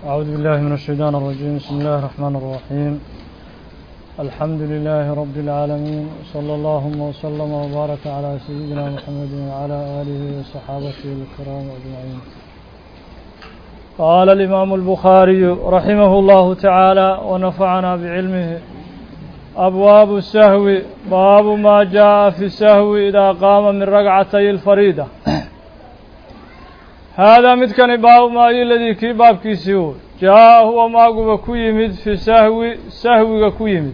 أعوذ بالله من الشيطان الرجيم. بسم الله الرحمن الرحيم. الحمد لله رب العالمين، صلى الله وسلم وبارك على سيدنا محمد وعلى آله وصحابته الكرام أجمعين. قال الإمام البخاري رحمه الله تعالى ونفعنا بعلمه: أبواب السهو، باب ما جاء في السهو إذا قام من ركعتي الفريضة. هذا متكن باب ما الذي كي باب كيسيو جاء هو ما قب كيمد في سهو كيمد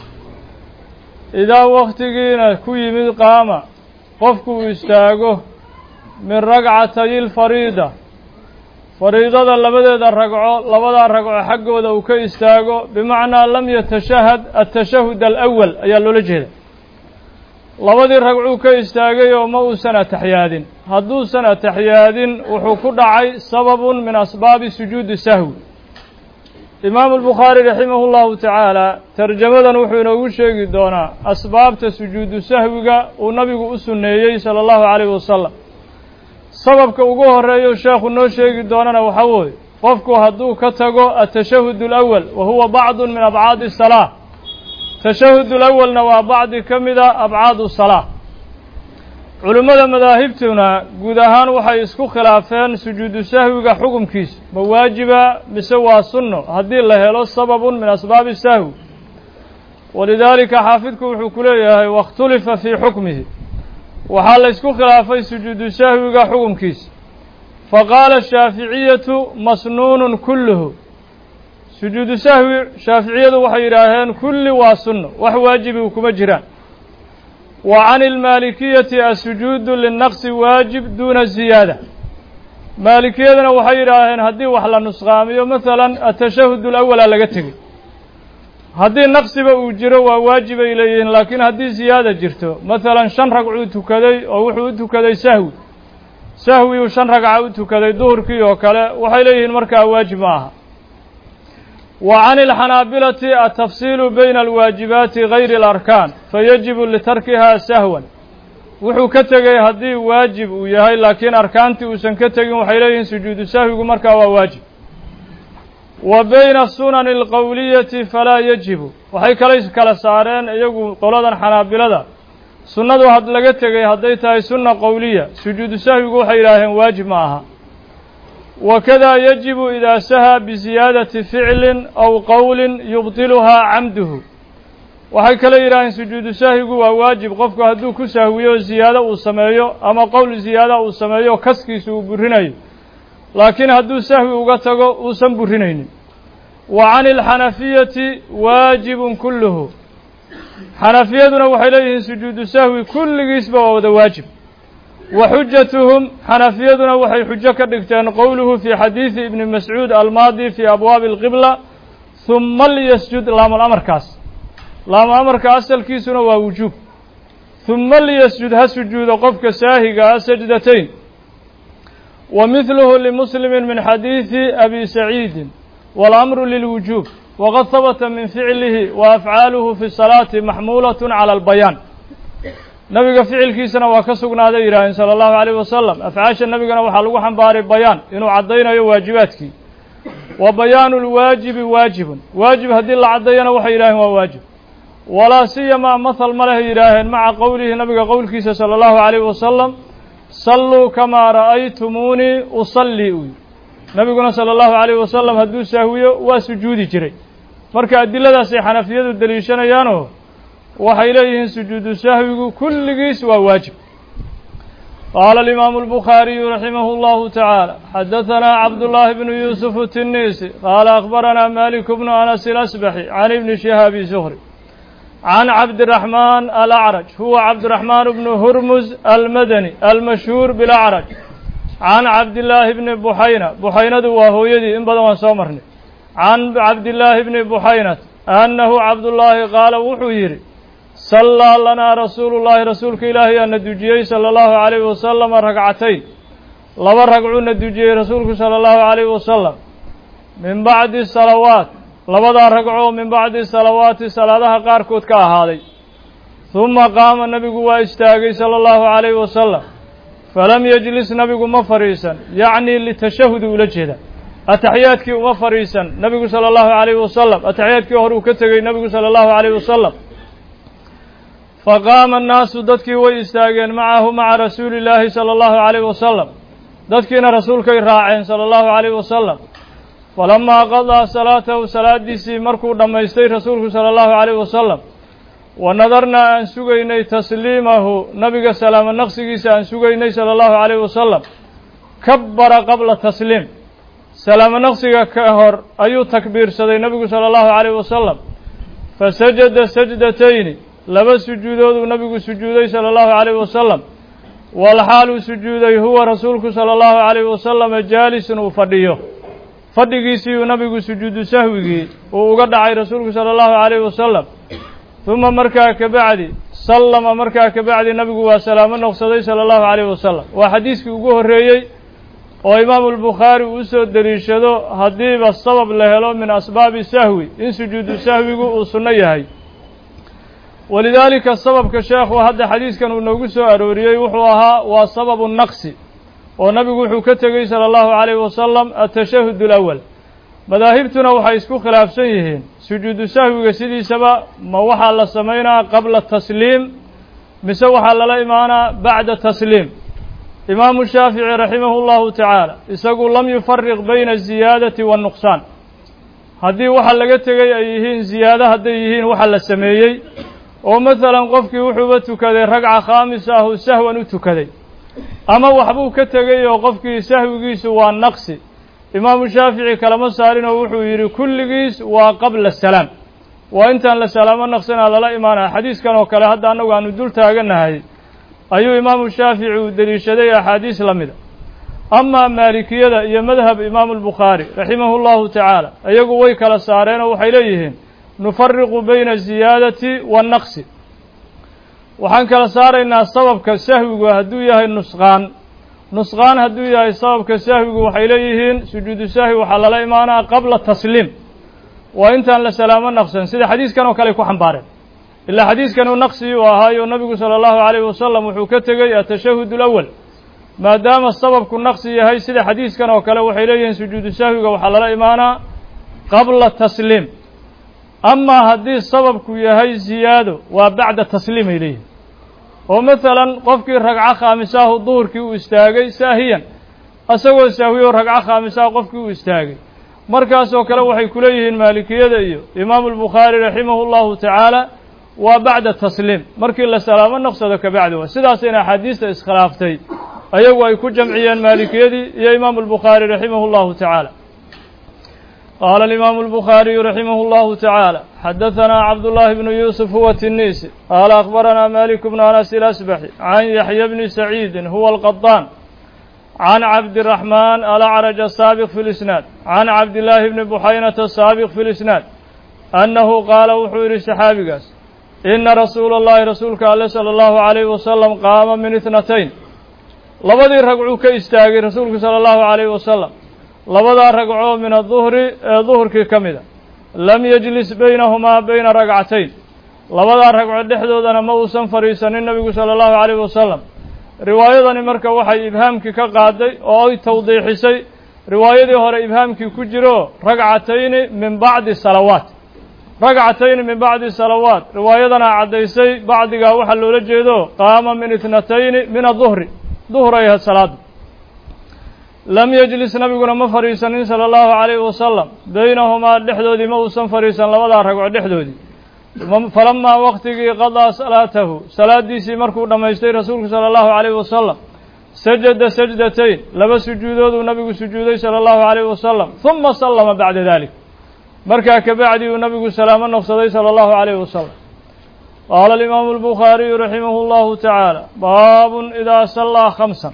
إذا وقتنا كيمد قام قفكو استاغو من ركعتي الفريضة فريضة لبدا ركعو حقوده وكي استاغو بمعنى لم يتشهد التشهد الأول أي اللولجه labadii ragcuu ka istaagay oo ma uusan ataxiyaadin. hadduusan ataxiyaadin wuxuu ku dhacay sababun min asbaabi sujuudi sahwi. imaamu albukhaari raximahu llahu tacaala tarjamadan wuxuu inoogu sheegi doonaa asbaabta sujuudu sahwiga uu nabigu u sunneeyey sala allahu calayhi wasalam. sababka ugu horeeyo sheekhu noo sheegi doonana waxaa wooye qofku hadduu ka tago atashahud alawal wa huwa bacdun min abcaadi asalaa. tashahud alawalna waa bacdi ka mida abcaadu salaa. culimmada madaahibtuna guud ahaan waxay isku khilaafeen sujuudu sahwiga xukumkiisa ma waajiba mise waa sunno haddii la helo sababun min asbaabi sahwi. walidaalika xaafidku wuxuu ku leeyahay waاkhtulifa fii xukmihi, waxaa la isku khilaafay sujuudu sahwiga xukumkiisa. faqaala ashaaficiyatu masnuunun kulluhu, sujuudu sahwi shaaficiyadu waxay yidhaaheen kulli waa sunno, wax waajibi kuma jiraan. wa can ilmaalikiyati asujuudu linnaqsi waajib duuna ziyaada. maalikiyaduna waxay yidhaaheen haddii wax la nusqaamiyo masalan atashahud alawala laga tegey, haddii naqsiba uu jiro waa waajibay leeyihiin. laakiin haddii ziyaada jirto masalan 5 ragcuu tukaday oo wuxuu u tukaday sahwi uu 5 ragca u tukaday duhurkii oo kale, waxay leeyihiin markaa waajib ma aha. وعن الحنابلة التفصيل بين الواجبات غير الأركان فيجب لتركها سهوا. wuxuu ka tegay haddii waajib uu yahay laakiin arkaantii uusan ka tegin waxay leeyihiin sujuudu sahwigu markaa waa waajib. wa bayna sunani alqowliyati falaa yajibu, waxay kala saareen iyagu qoladan xanaabilada sunnadu had laga tegay hadday tahay sunna qowliya sujuudu sahwigu waxay yidhaaheen waajib ma aha. وكذا يجب إذا سهى بزيادة فعل أو قول يبطلها عمده. waxay kala yidhaaheen sujuudu sahwigu waa waajib qofku hadduu ku sahwiyo ziyaado uu sameeyo ama qowl ziyaada uu sameeyo kaskiisu uu burinayo, laakiin hadduu sahwi uga tago uusan burinaynin. wa can ilxanafiyati waajibun kulluhu, xanafiyaduna waxay leeyihiin sujuudu sahwi kulligiisba waa wada waajib. وxujatuhum xanafiyaduna waxay xujo ka dhigteen qowluhu fii xadiidi ibni mascuud almaadi fii abwaabi اlqibla huma lyasjud laamulamarkaas. laamulamarka asalkiisuna waa wujuub. huma lyasjud ha sujuudo qofka saahiga ah sajdatayn. wa mihluhu limuslimi min xadiidi abi saciidin waاlamru lilwujuub waqad habata min ficlihi wa afcaaluhu fi salaati maxmuulaة calى اlbayaan. nabiga ficilkiisana waa ka sugnaaday yidhaaheen sala allahu calayh wasalam. afcaasha nabigana waxaa lagu xambaaray bayaan inuu caddaynayo waajibaadkii. wa bayaanu lwaajibi waajibun, waajib haddii la caddayana waxay yidhaaheen waa waajib. walaa siyamaa mahal ma leh yidhaaheen maca qowlihi nabiga qowlkiisa sala allahu calayh wasalam salluu kamaa ra'aytumuunii usallii uu yidhi. nabiguna sala allahu calayh wasalam hadduu sahwiyo waa sujuudi jiray. marka adiladaasay xanafiyadu deliishanayaanoo waxay leeyihiin sujuudu sahwigu kulligiis waa waajib. qaala alimaamu albukhaariyu raximahu llahu tacaala xadahanaa cabdullaahi bnu yuusuf الtinisi qaala akhbaranaa maliku bnu anas alasbaxi can ibni shihaabi zuhri can cabdiraxmaan alacraj huwa cabdiraxmaan bnu hurmuz almadani almashhuur bilacraj can cabdillaahi bni buxayna. buxaynadu waa hooyadii, in badan waan soo marnay. can cabdillaahi bni buxaynat annahu cabdullaahi qaala wuxuu yidhi sallaa lanaa rasuulu llaahi rasuulka ilaahay aa na dujiyey sala allahu calayhi wasalama ragcatayn. 2 ragcuu na dujiyey rasuulku sala allahu calayhi wasalam min bacdi salawaat, 2 ragcoo min bacdi salawaati salaadaha qaarkood ka ahaaday. huma qaama nabigu waa istaagay sala allahu calayhi wasalam falam yejlis nabigu ma fadhiisan, yacnii litashahudi ula jeeda ataxiyaadkii uma fariisan nabigu sala allahu calayhi wasalam ataxiyaadkii hore uu ka tegey nabigu sala allahu calayhi wasalam faqaama annaasu dadkii way istaageen macahu maca rasuuli illaahi sala allahu calayhi wasalam dadkiina rasuulkay raaceen sala allahu calayhi wasalam falamaa qadaa salaatahu salaadiisii markuu dhammaystay rasuulku sala allahu calayhi wasalam wa nadarnaa aan sugaynay tasliimahu nabiga salaamo naqsigiisa aan sugaynay sala allahu calayhi wasalam kabbara qabla tasliim salaamo naqsiga ka hor ayuu takbiirsaday nabigu sala allahu calayhi wasalam fasajada sajdatayni laba sujuudooduu nabigu sujuuday sala allahu calayhi wasalam walxaaluu sujuuday huwa rasuulku sala allahu calayhi wasalama jaalisun uu fadhiyo fadhigiisiiyuu nabigu sujuudu sahwigii uu uga dhacay rasuulku sala allahu calayhi wasalam uma markaa kabacdi sallama markaa kabacdi nabigu waa salaamo noqsaday sala allahu calayhi wasalam waa xadiiskii ugu horreeyey oo imaamu albukhaari uu usoo deliishado haddiiba sabab la helo min asbaabi sahwi in sujuudu sahwigu uu sunno yahay walidaalika sababka sheekhu hadda xadiiskan uu noogu soo arooriyey wuxuu ahaa waa sababu naqsi oo nabigu wuxuu ka tegey sala allahu calayhi wasalam atashahud alawal madaahibtuna waxay isku khilaafsan yihiin sujuudu sahwiga sidiisaba ma waxaa la samaynaa qabla tasliim mise waxaa lala imaanaa bacda tasliim imaamu shaafici raximahu llahu tacaala isagu lam yufariq bayna aziyaadati waannuqsaan haddii waxa laga tegey ay yihiin ziyaado hadday yihiin waxa la sameeyey oo masalan qofkii wuxuuba tukaday ragca khaamis ahu sahwan u tukaday ama waxbuu ka tegey oo qofkii sahwigiisu waa naqsi imaamu shaafici kalama saarinoo wuxuu yidhi kulligiis waa qabla salaam waa intaan la salaamo naqsanaa lala imaanaya xadiiskan oo kale hadda annagu aanu dul taaganahay ayuu imaamu shaafici uu deliishaday axaadiis la mida amaa maalikiyada iyo madhab imaamu albukhaari raximahu llahu tacaala iyagu way kala saareen oo waxay leeyihiin nufariqu bayna aziyaadati waannaqsi waxaan kala saaraynaa sababka sahwigu hadduu yahay nusqaan hadduu yahay sababka sahwigu waxay leeyihiin sujuudu sahwi waxaa lala imaanaa qabla tasliim waa intaan la salaamo naqsan sida xadiiskan oo kale ay ku xambaareen ilaa xadiiskanu naqsi uu ahaayo nabigu sala allahu calayhi wasalam wuxuu ka tegey atashahud alawal maadaama sababku naqsi yahay sida xadiiskan oo kale waxay leeyihiin sujuudu sahwiga waxaa lala imaanaa qabla tasliim amaa haddii sababku yahay ziyaado waa bacda tasliim ay leeyihin oo masalan qofkii ragco khaamisaahu duhurkii uu istaagay saahiyan isagoo sahwiyo ragco khaamisaah qofkii uu istaagay markaasoo kale waxay ku leeyihiin maalikiyada iyo imaamu albukhaari raximahu llahu tacaala waa bacda tasliim markii la salaamo naqsado kabacdi waa sidaasayna axaadiista iskhilaaftay ayagu ay ku jamciyeen maalikiyadii iyo imaamu albukhaari raximahu llahu tacaala qaala alimaamu albukhaariyu raximahu llahu tacaala xadahanaa cabdullaahi bnu yuusuf huwa tinisi qaala akhbaranaa malik bnu anas ilasbaxi can yaxya bni saciidin huwa alqadaan can cabdiraxmaan alacraj asaabiq fi lisnaad can cabdillaahi bni buxaynata asaabiq fi lisnaad annahu qaala wuxuu yidhi saxaabigaas ina rasuula allahi rasuulka alle sala allahu calayhi wasalam qaama min itnatayn labadii ragcuu ka istaagay rasuulku sala allahu calayhi wasalam labadaa ragcoo min aduhri ee duhurkii ka mida lam yajlis baynahumaa bayna ragcatayn labadaa ragco dhexdoodana ma uusan fadhiisanin nebigu sala allahu calayhi wasalam riwaayadani marka waxay ibhaamkii ka qaaday oo ay tawdiixisay riwaayadii hore ibhaamkii ku jiro ragcatayni min bacdi salawaat ragcatayni min bacdi salawaat riwaayadana caddaysay bacdigaa waxaa loola jeedo qaama min itnatayni min aduhri duhur ay ahayd salaadu lam yajlis nabiguna ma fadhiisanin sala allahu calayhi wasalam baynahumaa dhexdoodii ma uusan fadhiisan labadaa ragco dhexdoodii falamaa waqtigii qadaa salaatahu salaadiisii markuu dhammaystay rasuulku sala allahu calayhi wasalam sajada sajdatayn laba sujuudooduu nabigu sujuuday sala allahu calayhi wasalam huma sallama bacda dalik markaa kabacdi uu nabigu salaamo noqsaday sala allahu calayhi wasalam qaala alimaamu albukhaariyu raximahu llahu tacaala baabun idaa sallaa khamsan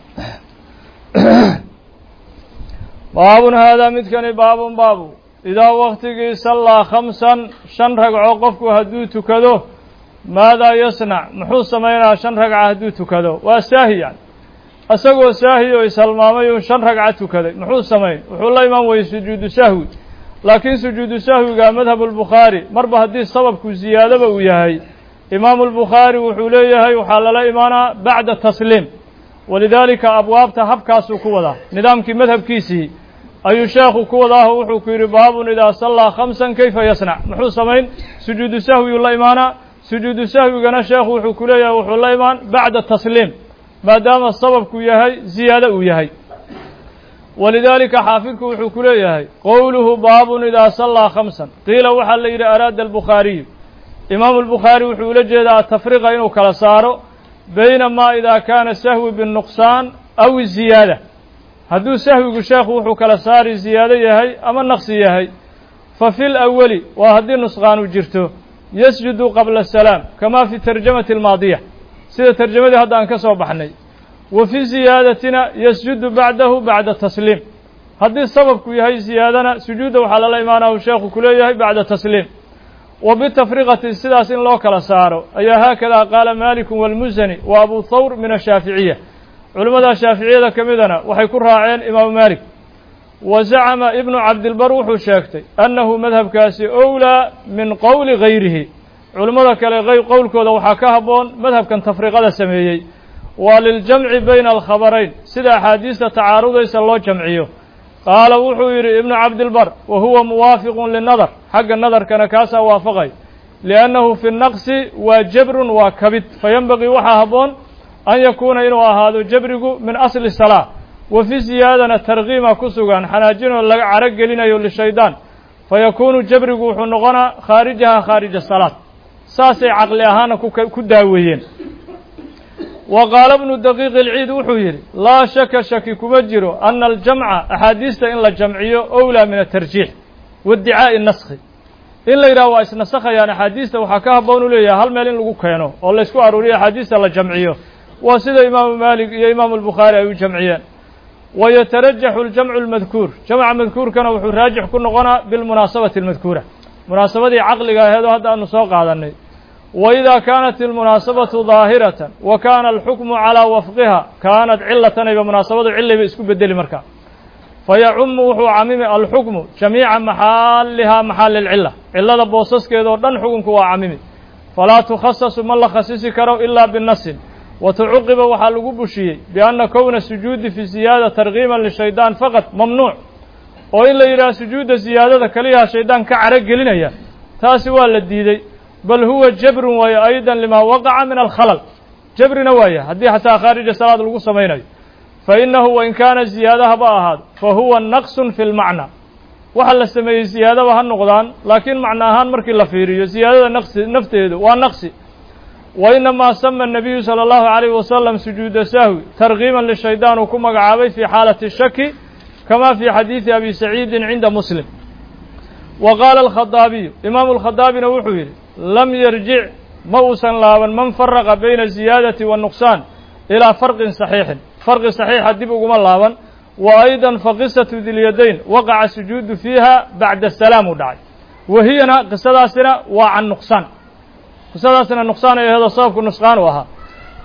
baabun haadaa midkani baabun baabu idaa waktigii sallaa khamsan shan ragco qofku hadduu tukado maadaa yasnac muxuu samaynaa shan ragca hadduu tukado waa saahi yani isagoo saahi oo ishalmaamay uu shan ragca tukaday muxuu samayn wuxuu la iman weyey sujuudu sahwi laakiin sujuudu sahwiga madhabu albukhaari marba haddii sababku ziyaadaba uu yahay imaamu albukhaari wuxuu leeyahay waxaa lala imaanaa bacda tasliim walidaalika abwaabta habkaasuu ku wadaa nidaamkii madhabkiisii ayuu sheekhu ku wadaaho wuxuu ku yidhi baabun idaa sallaa khamsan kayfa yasnac muxuu samayn sujuudu sahwiyuu la imaanaa sujuudu sahwigana sheekhu wuxuu ku leeyahay wuxuu la imaan bacda tasliim maadaama sababku yahay ziyaado uu yahay walidaalika xaafidku wuxuu ku leeyahay qowluhu baabun idaa sallaa khamsan qiila waxaa la yidhi araada albukhaariyu imaamu albukhaari wuxuu ula jeedaa tafriqa inuu kala saaro bayna maa idaa kaana sahwi binnuqsaan aw ziyaada hadduu sahwigu sheekhu wuxuu kala saari ziyaado yahay ama naqsi yahay fa fi lawali waa haddii nusqaanu jirto yasjudu qabla asalaam kamaa fi tarjamati almaadiya sida tarjamadii hadda aan ka soo baxnay wa fi ziyaadatina yasjudu bacdahu bacda tasliim haddii sababku yahay ziyaadana sujuudda waxaa lala imaanahu sheekhu ku leeyahay bacda tasliim wa bitafriqati sidaas in loo kala saaro ayaa haakadaa qaala maaliku walmusani wa abu thawr min ashaaficiya culimmada shaaficiyada ka midana waxay ku raaceen imaamu maalik wa zacama ibnu cabdilbar wuxuu sheegtay annahu madhabkaasi owlaa min qowli gayrihi culimmada kale qowlkooda waxaa ka habboon madhabkan tafriqada sameeyey waa liljamci bayna alkhabarayn sida axaadiista tacaarudaysa loo jamciyo qaala wuxuu yidhi ibnu cabdilbar wa huwa muwaafiqun linadar xagga nadarkana kaasaa waafaqay liannahu fi naqsi waa jabrun waa kabid fayenbagii waxaa habboon an yakuuna inuu ahaado jabrigu min asli salaa wa fi ziyaadana tarkiima ku sugan xanaajinoo laga caro gelinayo lishaydaan fayakuunu jabrigu wuxuu noqonaa khaarijaha khaarija salaad saasay caqli ahaana ku daaweeyeen wa qaala bnu daqiiq ilciid wuxuu yidhi laa shaka shaki kuma jiro ana aljamca axaadiista in la jamciyo owlaa min atarjiix waidicaa'i naskhi in la yidhaha waa isnasakhayaan axaadiista waxaa ka habboon u leeyahay hal meel in lagu keeno oo laysku aruuriyo axaadiista la jamciyo waa sida imaamu maalik iyo imaamu albukhaari ay u jamciyeen wayatarajaxu aljamcu almadkuur jamca madkuurkana wuxuu raajix ku noqonaa bilmunaasabati almadkuura munaasabadii caqliga aheedoo hadda aanu soo qaadanay waidaa kaanat ilmunaasabatu daahiratan wa kaana alxukmu calaa wafqiha kaanat cilatanayba munaasabadu cilayba isku bedeli markaa fayacumu wuxuu camimi alxukmu jamiica maxaalihaa maxaali lcila cilada boosaskeedoo dhan xukunku waa camimi falaa tukhasasu ma la khasisi karo ilaa binasin watucuqiba waxaa lagu bushiyey bianna kowna sujuudi fi ziyaada tarkiiman lishaydaan faqad mamnuuc oo in la yidhaha sujuudda ziyaadada keliyaha shaydaan ka caro gelinaya taasi waa la diiday bal huwa jabrun waayo aydan limaa waqaca min alkhalal jabrina waaya haddii xataa khaarija salaad lagu samaynayo fa innahu wain kaana ziyaadahaba ahaado fa huwa naqsun fi lmacna waxa la sameeyey ziyaadaba ha noqdaan laakiin macno ahaan markii la fiiriyo ziyaadada nafteedu waa naqsi wa inamaa sama الnabiyu salى اllahu عalayh wasalam sujuuda sahwi tarkiiman lishaydaan uu ku magacaabay fi xaalati shaki kama fi xadiidi abi saciidin cinda muslim wa qaala alkhadaabiyu imaamu alkhadaabina wuxuu yidhi lam yarjic ma uusan laaban man faraqa bayna ziyaadati wanuqsaan ilaa farqin saxiixin farqi saxiixa dib uguma laaban wa aydan faqisatu dilyadayn waqaca sujuudu fiiha bacda salaam uu dhacay wahiyana qisadaasina waa can nuqsaan qisadaasina nuqsaan ay aheedoo sababku nusqaan u ahaa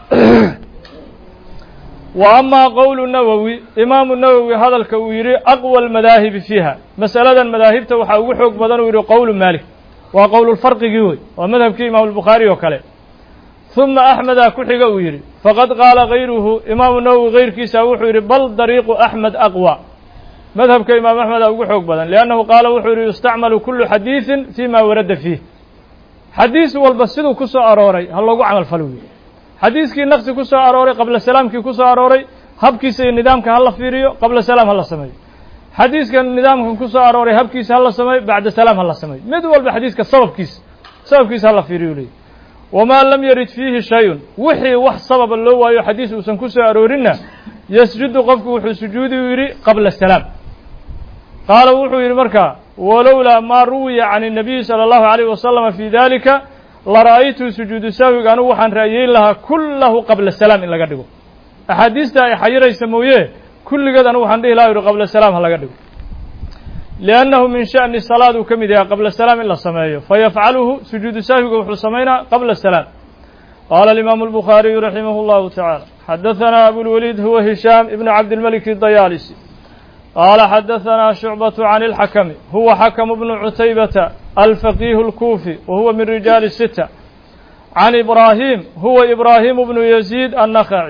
wa amaa qowlu nawowi imaamu nawowi hadalka uu yidhi aqwa almadaahibi fiiha masaladan madaahibta waxaa ugu xoog badan uu yidhi qowlu maalik waa qowlulfarqigii wey waa madhabkii imaamu albukhaari oo kale huma axmedaa ku xiga uu yidhi faqad qaala gayruhu imaamu nawowi gayrkiisa wuxuu yidhi bal dariiqu axmed aqwa madhabka imaam axmeda ugu xoog badan liannahu qaala wuxuu yidhi yustacmalu kullu xadiidin fii ma warada fiih xadiis walba siduu ku soo arooray ha loogu camal falo wey xadiiskii naqsi ku soo arooray qabla salaamkii ku soo arooray habkiisa iyo nidaamka ha la fiiriyo qabla salaam ha la sameeyo xadiiskan nidaamkan ku soo arooray habkiisa ha la sameeyo bacda salaam ha la sameeyo mid walba xadiiska sababkiisa ha la fiiriyo leeyahy wamaa lam yarid fiihi shay-un wixii wax sababa loo waayo xadiis uusan ku soo aroorinna yasjudu qofku wuxuu sujuudi u yidhi qabla salaam qaala wuxuu yidhi markaa walowlaa maa ruwiya can الnabiyi salى اllahu عalayh wasalama fi dalika lara'aytu sujuudu sahwiga anugu waxaan ra'yeyn lahaa kullahu qabla salaam in laga dhigo axaadiista ay xayiraysa mooye kulligeed anugu waxaan dhihi laha yidhi qabla salaam ha laga dhigo liannahu min sha'ni salaad uu ka mid yahay qabla salaam in la sameeyo fayafcaluhu sujuudu sahwiga wuxuu samaynaa qabla salaam qaala alimaamu albukhaariyu raximah اllahu tacaala xadahanaa abulwaliid huwa hishaam ibnu cabdilmalik dayaalisi qaala xadahanaa shucbatu can ilxakami huwa xakamu bnu cutaybata alfaqiihu اlkuufi wa huwa min rijaali sita can ibraahim huwa ibraahimu bnu yaziid annakhaci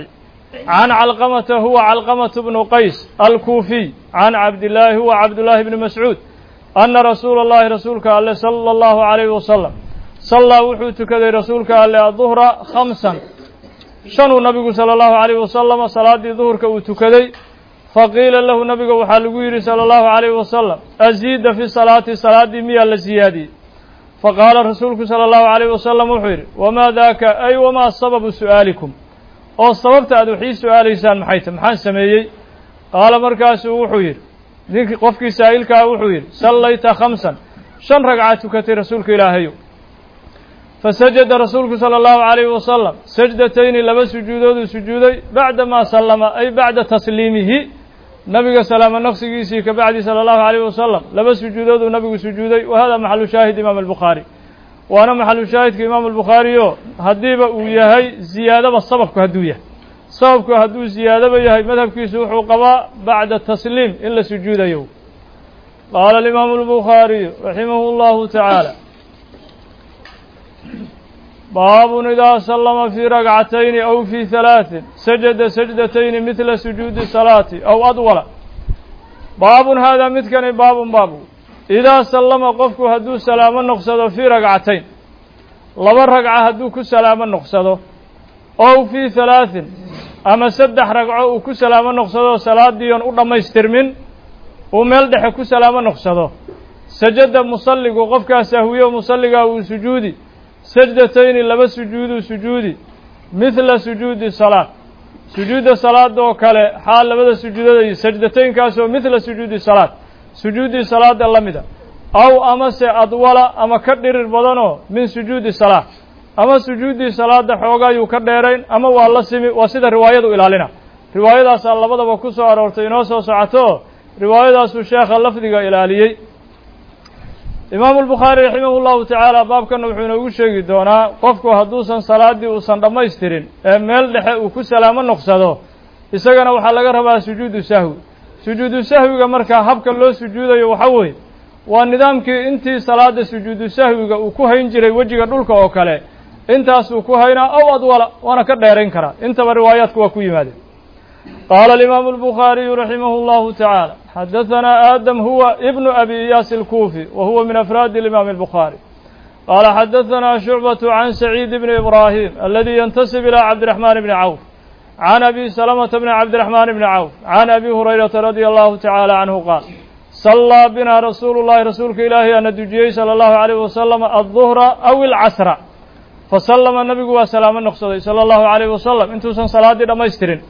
عن علقمة هو علقمة بن قيس الكوفي عن عبد الله هو عبد الله بن مسعود أن رسول الله رسولك الله صلى الله عليه وسلم صلى وحوت كذا رسولك الله الظهر 5 شنو النبي صلى الله عليه وسلم صلاة الظهر كوتكذي فقيل له النبي وحلقير صلى الله عليه وسلم أزيد في صلاة 100 الزيادة فقال رسولك صلى الله عليه وسلم وحير وما ذاك أي وما سبب سؤالكم أو صببت أدوحي سؤال إنسان محان سميي قال مركاس وحير ذيك قفك سائلك وحير صليت 5 شن ركعتك رسولك إلهي فسجد رسولك صلى الله عليه وسلم سجدتين لبس سجودي بعدما سلم أي بعد تسليمه نبي سلام النقصي كبعد صلى الله عليه وسلم لبس سجوده نبي سجودي وهذا محل شاهد إمام البخاري وأنا محل شاهد كإمام البخاري هديبة وياهي زيادة بالصبب كهدوية صبب كهدو زيادة بياهي مذهب كيسوح وقضاء بعد التسليم إلا سجوده يوم قال الإمام البخاري رحمه الله تعالى باب إذا سلم في ركعتين أو في 3 سجد سجدتين مثل سجود الصلاة أو أطول باب هذا مثكن باب إذا سلم قفك هدو سلام النقصد في ركعتين لبر ركعة هدو كسلام النقصد أو في 3 أما سدح ركعة وكسلام النقصد صلاة ديون أرما يسترمن وملدح كسلام النقصد سجد مصلق وقفك سهوية مصلق وسجودي سجدتين لبا سجودي مثل سجود الصلاة سجود الصلاة وكاله حال لبدا سجودة سجدتين كاسو مثل سجود الصلاة سجود الصلاة اللمدة أو أما سأدول أما كدر البدنو من سجود الصلاة أما سجود الصلاة حوغا يكدرين أما والله سمي وسيد رواية إلى لنا رواية صلى الله عليه وكسو أرورتينوسو ساعته رواية الشيخ اللفظي إلى لي إمام البخاري رحمه الله تعالى باب كان وحنا وشيء دونا قفكو هدوسا صلاة وسن دمايسترين ميل دحه uu ku salaamo noqsado isagana waxa laga rabaa sujuudu sahwiga marka habka loo sujuudayo waxa weey waa nidaamkii intii salaada sujuudu sahwiga uu ku hayn jiray wajiga dhulka oo kale intaas uu ku hayna aw adwala wana ka dheerayn kara inta riwaayadku waa ku yimaadeen قال الإمام البخاري رحمه الله تعالى حدثنا آدم هو ابن أبي إياس الكوفي وهو من أفراد الإمام البخاري قال حدثنا شعبة عن سعيد بن إبراهيم الذي ينتسب إلى عبد الرحمن بن عوف عن أبي سلمة بن عبد الرحمن بن عوف عن أبي هريرة رضي الله تعالى عنه قال صلى بنا رسول الله رسولك إلهي أن دجي صلى الله عليه وسلم الظهر أو العصر فسلم النبي وسلام النقصد صلى الله عليه وسلم انتو سن صلاة لما يسترين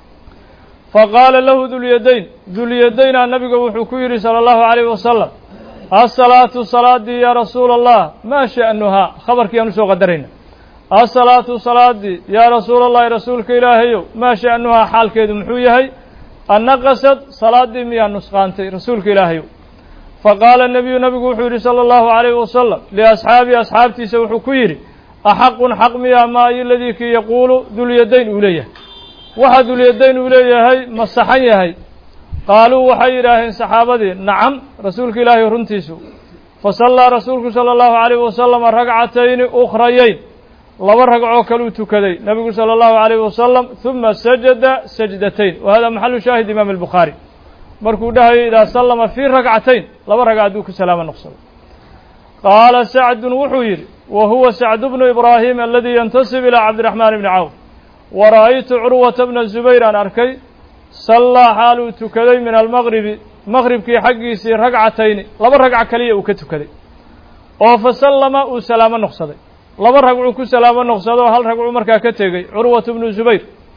فقال له ذو اليدين النبي وحكيري صلى الله عليه وسلم الصلاة صلاة يا رسول الله ما شأنها خبرك يا نسو قدرين الصلاة صلاة يا رسول الله رسولك إلهي ما شأنها حال كيدو محويهي النقصد صلاة مياه نسخانتي رسولك إلهي فقال النبي وحكيري صلى الله عليه وسلم أصحابتي سوحكيري أحق حق مياه ما الذي يقول ذو اليدين إليه waxaa dulyadayn uu leeyahay ma saxan yahay qaaluu waxay yidhaaheen saxaabadii nacam rasuulka ilaahay runtiisu fasallaa rasuulku sala allahu calayhi wasalam ragcatayni ukhrayayn laba ragcoo kaluu tukaday nebigu sala allahu calayhi wasalam huma sajada sajdatayn wa hada maxalu shaahid imaam albukhaari markuu dhahayay idaa sallama fii ragcatayn laba ragca hadduu ku salaamo noqsado qaala sacdun wuxuu yidhi wa huwa sacdu bnu ibraahim aladii yantasib ilaa cabdiraxmaan bni cawf ورأيت عروة بن الزبير أن أركي صلى حاله تكدي من المغرب كي حقيسي ركعتين لبر ركعة كلية وكتكدي وفسلم وسلام النقصدي لبر ركعة كسلام النقصدي وهل ركعة مركا كتغي عروة بن الزبير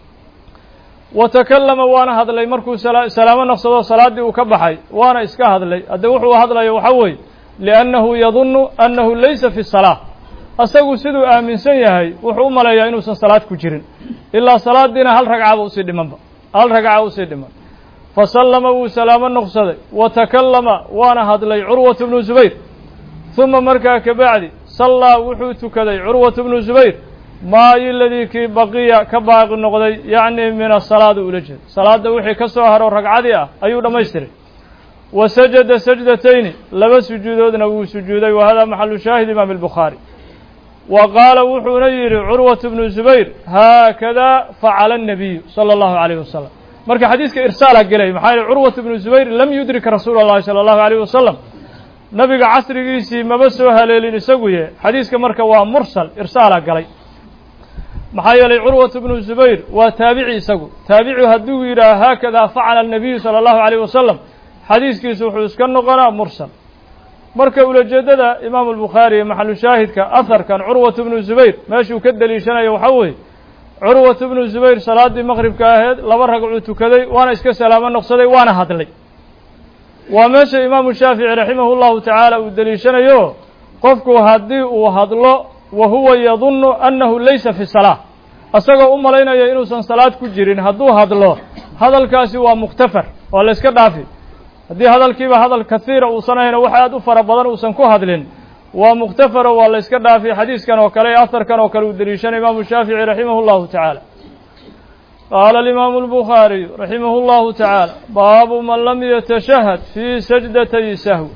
وتكلم وانا هذا لي مركو سلام النقصدي صلاة وكبحي وانا اسكا هذا لي أدوحوا هذا لي وحوي لأنه يظن أنه ليس في الصلاة asagu siduu aaminsan yahay wuxuu u maleeyaa inuusan salaad ku jirin ilaa salaadiina hal ragcaba usii dhiman fasallama wuu salaamo noqsaday watakallama waana hadlay curwat bnu zubayr uma markaa kabacdi sallaa wuxuu tukaday curwat bnu zubayr maayi ladii kii baqiya ka baaqi noqday yacni min asalaada ula jeeda salaada wixii ka soo haro ragcadii ah ayuu dhammaystiray wa sajada sajdatayni laba sujuudoodna wuu sujuuday wa hada maxalu shaahid imaam albukhaari وقال وحونا يري عروة بن الزبير هكذا فعل النبي صلى الله عليه وسلم marka xadiiska irsaal galay maxay Urwa ibn Zubayr lam yudrik Rasuulullaahi sallallahu alayhi wasallam nabiga casrigiisii maba soo haleelin isagu yee xadiiska marka waa mursal irsaal galay maxay yeelay Urwa ibn Zubayr waa taabici isagu taabici haduu yiraahdo hakada facala an-nabiy sallallahu alayhi wasallam xadiiskiisu wuxuu iska noqonaa mursal marka ulajeedada Imaam al-Bukhari maxallu shaahidka atharkan Urwa ibn Zubayr meeshuu ka daliishanayo waxa weeye Urwa ibn Zubayr salaadii maghribka ahayd laba ragcoo tukaday waana iska salaamo noqsaday waana hadlay waa meesha Imaam Shaafici rahimahullahu ta'ala uu daliishanayo qofku hadii uu hadlo wa huwa yadhunnu annahu laysa fi salah asagoo u malaynayo inuusan salaad ku jirin haduu hadlo hadalkaasi waa muktafar oo la iska dhaafi haddii hadalkiiba hadal kasiira uu sanayna waxa aad u fara badan uusan ku hadlin waa muktafar waa la iska dhaafi xadiiskan oo kale afarkan oo kale uu daliishanay Imaam Shaafici rahimahullahu ta'ala qala al-Imam al-Bukhari rahimahullahu ta'ala babu man lam yatashahhad fi sajdatay sahw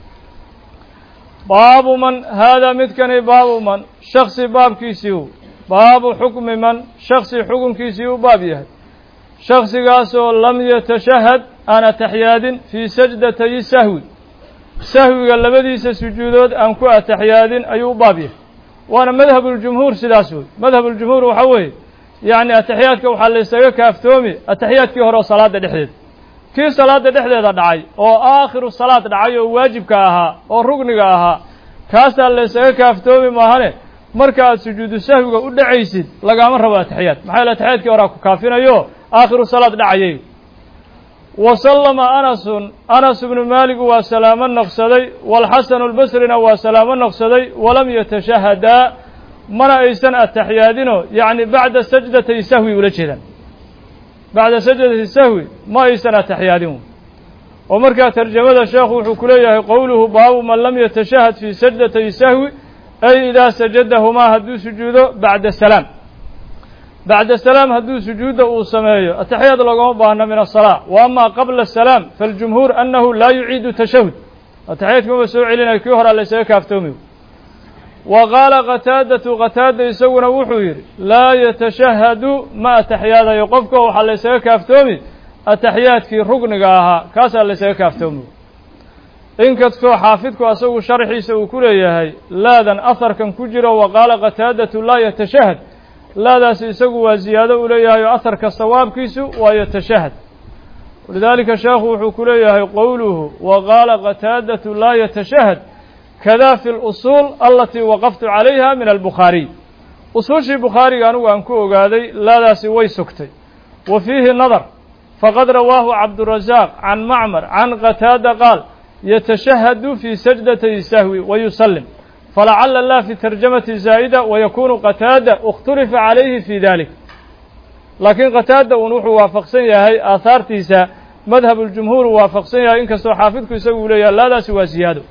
babu man hada midkani babu man shakhsi baabkiisi babu hukmi man shakhsi hukunkiisi baab yahay shakhsigaasoo lam yatashahhad ana tahyadin fi sajdatay sahw sahwiga labadiisa sujuudood aan ku ataxiyaadin ayuu baab yahay waana madhabul jumhuur sidaas weey madhabul jumhuur waxa weeye yaani ataxiyaadka waxa la isaga kaaftoomi ataxiyaadkii hore salaada dhexdeed kii salaada dhexdeeda dhacay oo aakhiru salaad dhacay oo waajibka ahaa oo rugniga ahaa kaas la isaga kaaftoomi maahane marka aad sujuudu sahwiga u dhacaysid lagama rabo ataxiyaad maxay la ataxiyaadkii hore ku kaafinayo aakhiru salaad dhacay وسلم أنس بن مالك وسلام النقصدي والحسن البصري وسلام النقصدي ولم يتشهدا من أيسن التحيادين يعني بعد سجدة السهو ولجدا بعد سجدة السهو ما أيسن التحيادين ومركا ترجمة الشيخ وحكوليه قوله باب من لم يتشهد في سجدة السهو أي إذا سجدهما هدو سجوده بعد السلام بعد السلام هدو سجوده وسمايه التحيات لغم باهنا من الصلاة وأما قبل السلام فالجمهور أنه لا يعيد تشهد التحيات كما سوء لنا كيهر ليس يكافتومي وقال قتادة يسونا وحوير لا يتشهد ما التحيات يقفك وحال ليس يكافتومي التحيات في رقنقاها كاسا ليس يكافتومي إن كتكو حافظك أسوء شرحي سوء كليهي لا ذن أثر كان كجر وقال قتادة لا يتشهد لا داس يسقوا زيادة إليها أثر كالصواب كيسو ويتشهد ولذلك الشيخ وحكوليه قوله وقال قتادة لا يتشهد كذا في الأصول التي وقفت عليها من البخاري أصول شي بخاري قالوا أنكو قادي لا داس ويسكتي وفيه نظر فقد رواه عبد الرزاق عن معمر عن قتادة قال يتشهد في سجدة السهو ويسلم فلعل الله في ترجمة زائدة ويكون قتادة اختلف عليه في ذلك لكن قتادة ونوح وافقسية هي آثار تيسا مذهب الجمهور وافقسية إنك حافظك يسوي لي لا سوى زيادة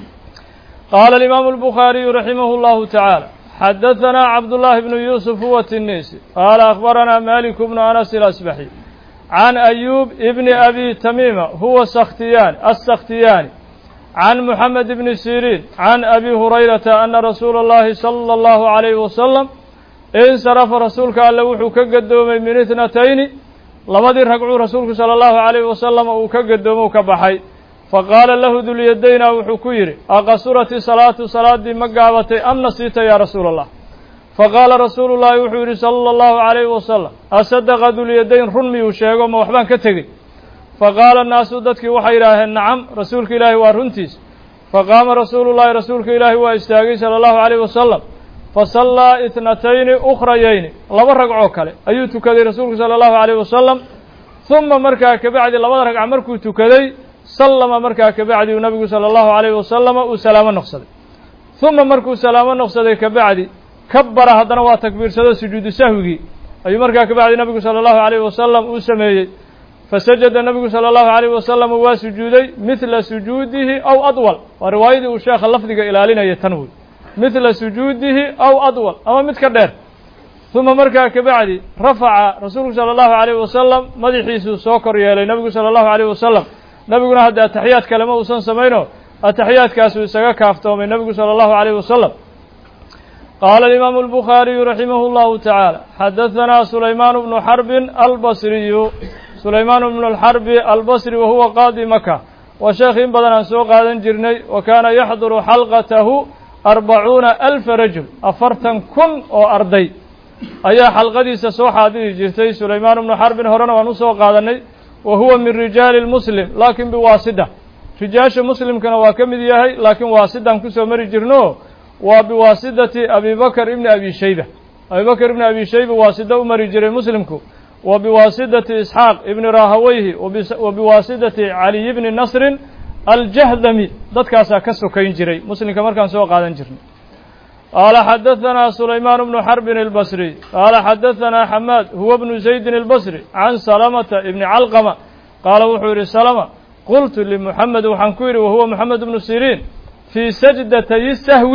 قال الإمام البخاري رحمه الله تعالى حدثنا عبد الله بن يوسف والتنيسي قال أخبرنا مالك بن أنس الأسبحي عن أيوب ابن أبي تميمة هو السختياني عن محمد بن سيرين عن أبي هريرة أن رسول الله صلى الله عليه وسلم انصرف رسولك ألا وحو كقدوم من اثنتين لما دي رقعوا رسولك صلى الله عليه وسلم وكقدوم وكبحي فقال له ذو اليدين وحو كيري أقصرت صلاة دي مقابتي أم نسيت يا رسول الله فقال رسول الله وحو صلى الله عليه وسلم أصدق ذو اليدين رنمي وشيغو موحبان كتغي فقال الناس ددك waxay yiraahdeen nacam rasuulka ilaahi waa runtiis faqama rasuulullaahi rasuulka ilaahi waa istaagay sallallahu alayhi wasallam fasalla ithnatayn ukhrayayn laba ragco kale ayuu tukaday rasuulku sallallahu alayhi wasallam thumma markaa ka bacdi labada ragco markuu tukaday sallama markaa ka bacdi nabigu sallallahu alayhi wasallam uu salaamo noqsaday thumma markuu salaamo noqsaday ka bacdi kabbara hadana waa takbiirsada sujuudu sahwigi ayuu markaa ka bacdi nabigu sallallahu alayhi wasallam uu sameeyay فسجد النبي صلى الله عليه وسلم وسجودي مثل سجوده أو أطول ورواية الشيخ اللفظ إلى لنا يتنوي مثل سجوده أو أطول أما متكدر ثم مركا كبعد رفع رسول صلى الله عليه وسلم مدحيس سوكر يا النبي صلى الله عليه وسلم نبينا هذا التحيات كلمة وسن سمينه التحيات كاسو سجا كافتو من النبي صلى الله عليه وسلم قال الإمام البخاري رحمه الله تعالى حدثنا سليمان بن حرب البصري سليمان بن الحرب البصري وهو قاضي مكة وشيخ بدنا سوق هذا جرني وكان يحضر حلقته 40,000 رجل أفرتن كن أو أرضي أي حلقة سسوح هذه جرتي سليمان بن حرب هرنا ونسوق هذا وهو من رجال المسلم لكن بواسطة رجاش مسلم كان واكم ديهاي لكن واسطة كسو مري جرنو وبواسطة أبي بكر ابن أبي شيبة أبي بكر ابن أبي شيبة واسطة مري جري مسلمكو وبواسطة إسحاق ابن راهويه وبواسطة علي بن نصر الجهذمي ذاتكاسا كسو كين جري مسلم كمر كان سوق هذا جرني قال حدثنا سليمان بن حرب البصري قال حدثنا حماد هو ابن زيد البصري عن سلمة ابن علقمة قال وحور سلمة قلت لمحمد وحنكوير وهو محمد بن سيرين في سجدتي السهو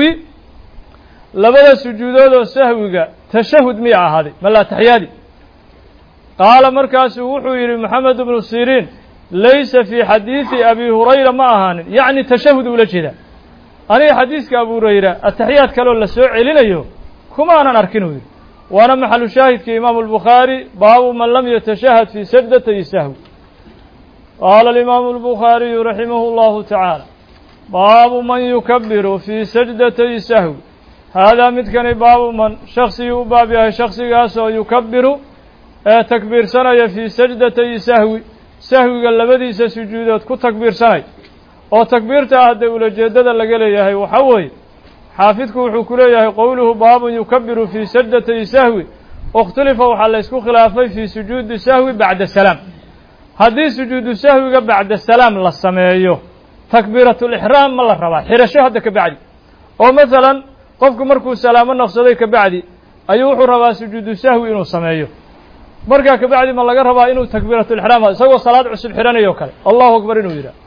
لبدا سجودود السهو تشهد ميعة هذه ملا تحيادي قال مركز وحور محمد بن سيرين ليس في حديث أبي هريرة معهان يعني تشهد ولا كذا أنا حديثك أبو هريرة التحيات كانوا للسوء علينا كما أنا أركنه وأنا محل شاهد كإمام البخاري باب من لم يتشهد في سجدتي السهو قال الإمام البخاري رحمه الله تعالى باب من يكبر في سجدتي السهو هذا متكن باب من شخصي وبابها شخصي قاسو يكبر تكبير سنة في سجدتي السهو سهو قال لبدي سجودات كتكبير سنة oo takbiirta hadda ulajeedada laga leeyahay waxa weeye xaafidku wuxuu ku leeyahay qowluhu baabun yukabbiru fi sajdati sahwi ikhtalafa waxa la isku khilaafay fi sujuudi sahwi ba'da salaam haddii sujuudu sahwiga ba'da salaam la sameeyo takbiiratul ihraam ma la rabaa xirasho hadda ka bacdi oo midalan qofku markuu salaamo naqsaday ka bacdi ayuu wuxuu rabaa sujuudu sahwi inuu sameeyo marka ka bacdi ma laga rabaa inuu takbiiratul ihraam isagoo salaad cusub xiranayo kale Allahu akbar inuu yiraahdo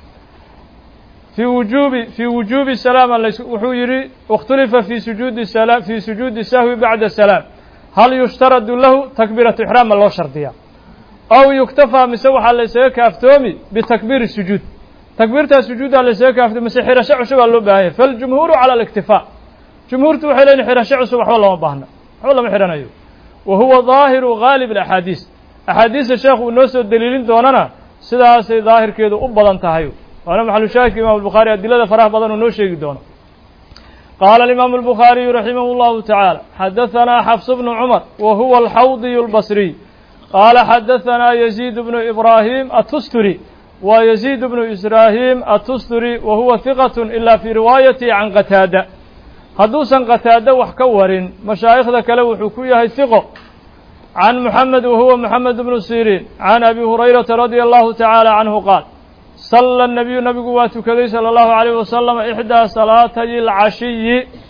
في وجوب السلام وحيري اختلف في سجود السلام في سجود السهو بعد السلام هل يشترط له تكبيرة إحرام الله شرطية أو يكتفى مسوح على سيك أفتومي بتكبير السجود تكبيرة السجود على سيك أفتومي مسحر شعشب الله باهي فالجمهور على الاكتفاء جمهور توحيلين حر شعشب والله ما باهنا والله محرنا أيوه وهو ظاهر غالب الأحاديث أحاديث الشيخ والناس الدليلين دوننا سيدا ظاهر كيدو أبضا انتهيو وأنا محل شاهد الإمام البخاري أدلة فرح بدن ونوشي دونه قال الإمام البخاري رحمه الله تعالى حدثنا حفص بن عمر وهو الحوضي البصري قال حدثنا يزيد بن إبراهيم التستري ويزيد بن إسراهيم التستري وهو ثقة إلا في روايته عن قتادة حدوثا قتادة وحكور مشايخ ذاك له حكوية الثقة عن محمد وهو محمد بن سيرين عن أبي هريرة رضي الله تعالى عنه قال صلى النبي واتكذي صلى الله عليه وسلم إحدى صلاتي العشي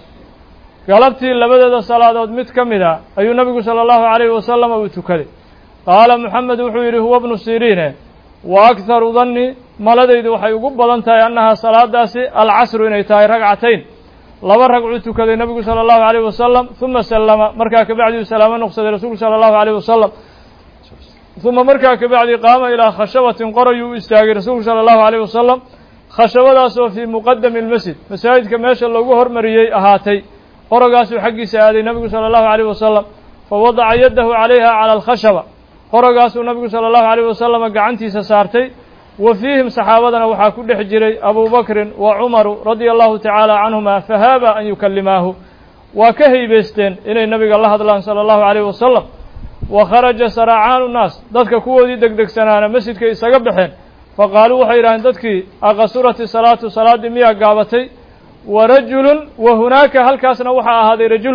قلبتي لبدأ صلاة متكملة أي النبي صلى الله عليه وسلم واتكذي قال محمد وحيره هو ابن سيرين وأكثر ظني ما لدي وحي قبل أنتهي أنها صلاة داسي العصر إنيتهي ركعتين لما ركعت كذي النبي صلى الله عليه وسلم ثم سلم مركاك بعد سلام نقصد رسول صلى الله عليه وسلم ثم مركاك بعد قام إلى خشبة قريو استاغي رسول صلى الله عليه وسلم خشبة في مقدم المسجد مساجد كما يشاء الله هرمريي أهاتي قرقاسو حقي سيادي النبي صلى الله عليه وسلم فوضع يده عليها على الخشبة قرقاسو النبي صلى الله عليه وسلم قعنتي سسارتي وفيهم صحابتنا وحاكل حجري أبو بكر وعمر رضي الله تعالى عنهما فهابا أن يكلماه وكهي بيستين إلى النبي صلى الله عليه وسلم وخرج سرعان الناس ذاتك كودي دقدق سنانا مسجدك إساقبحين فقالوا حيران ذاتك أقصرت صلاة مياه قابتي ورجل وهناك هل كاسنا وحا هذا رجل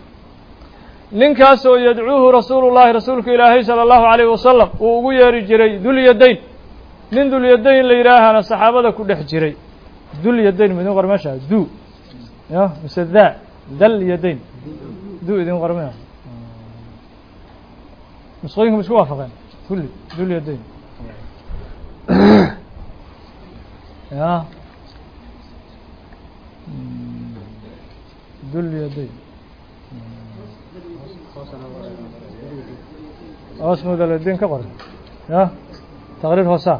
ننكاسو يدعوه رسول الله رسولك إلهي صلى الله عليه وسلم وقويا رجري ذو اليدين من ذو اليدين اللي يراهنا الصحابة كل حجري ذو اليدين من غير مشى ذو يا مثل ذا اليدين ذو إذن غرمها نسخيهم مش وافقين كل ذو اليدين يا ذو اليدين اسمه ذو اليدين كبر يا تقرير هوسا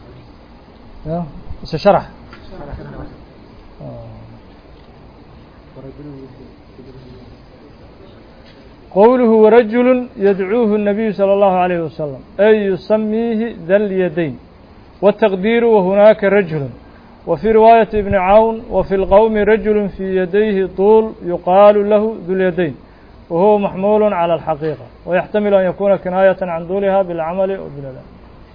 يا بس شرح قوله ورجل يدعوه النبي صلى الله عليه وسلم أي يسميه ذا اليدين والتقدير وهناك رجل وفي رواية ابن عون وفي القوم رجل في يديه طول يقال له ذو اليدين وهو محمول على الحقيقة ويحتمل أن يكون كناية عن طولها بالعمل وبالأداء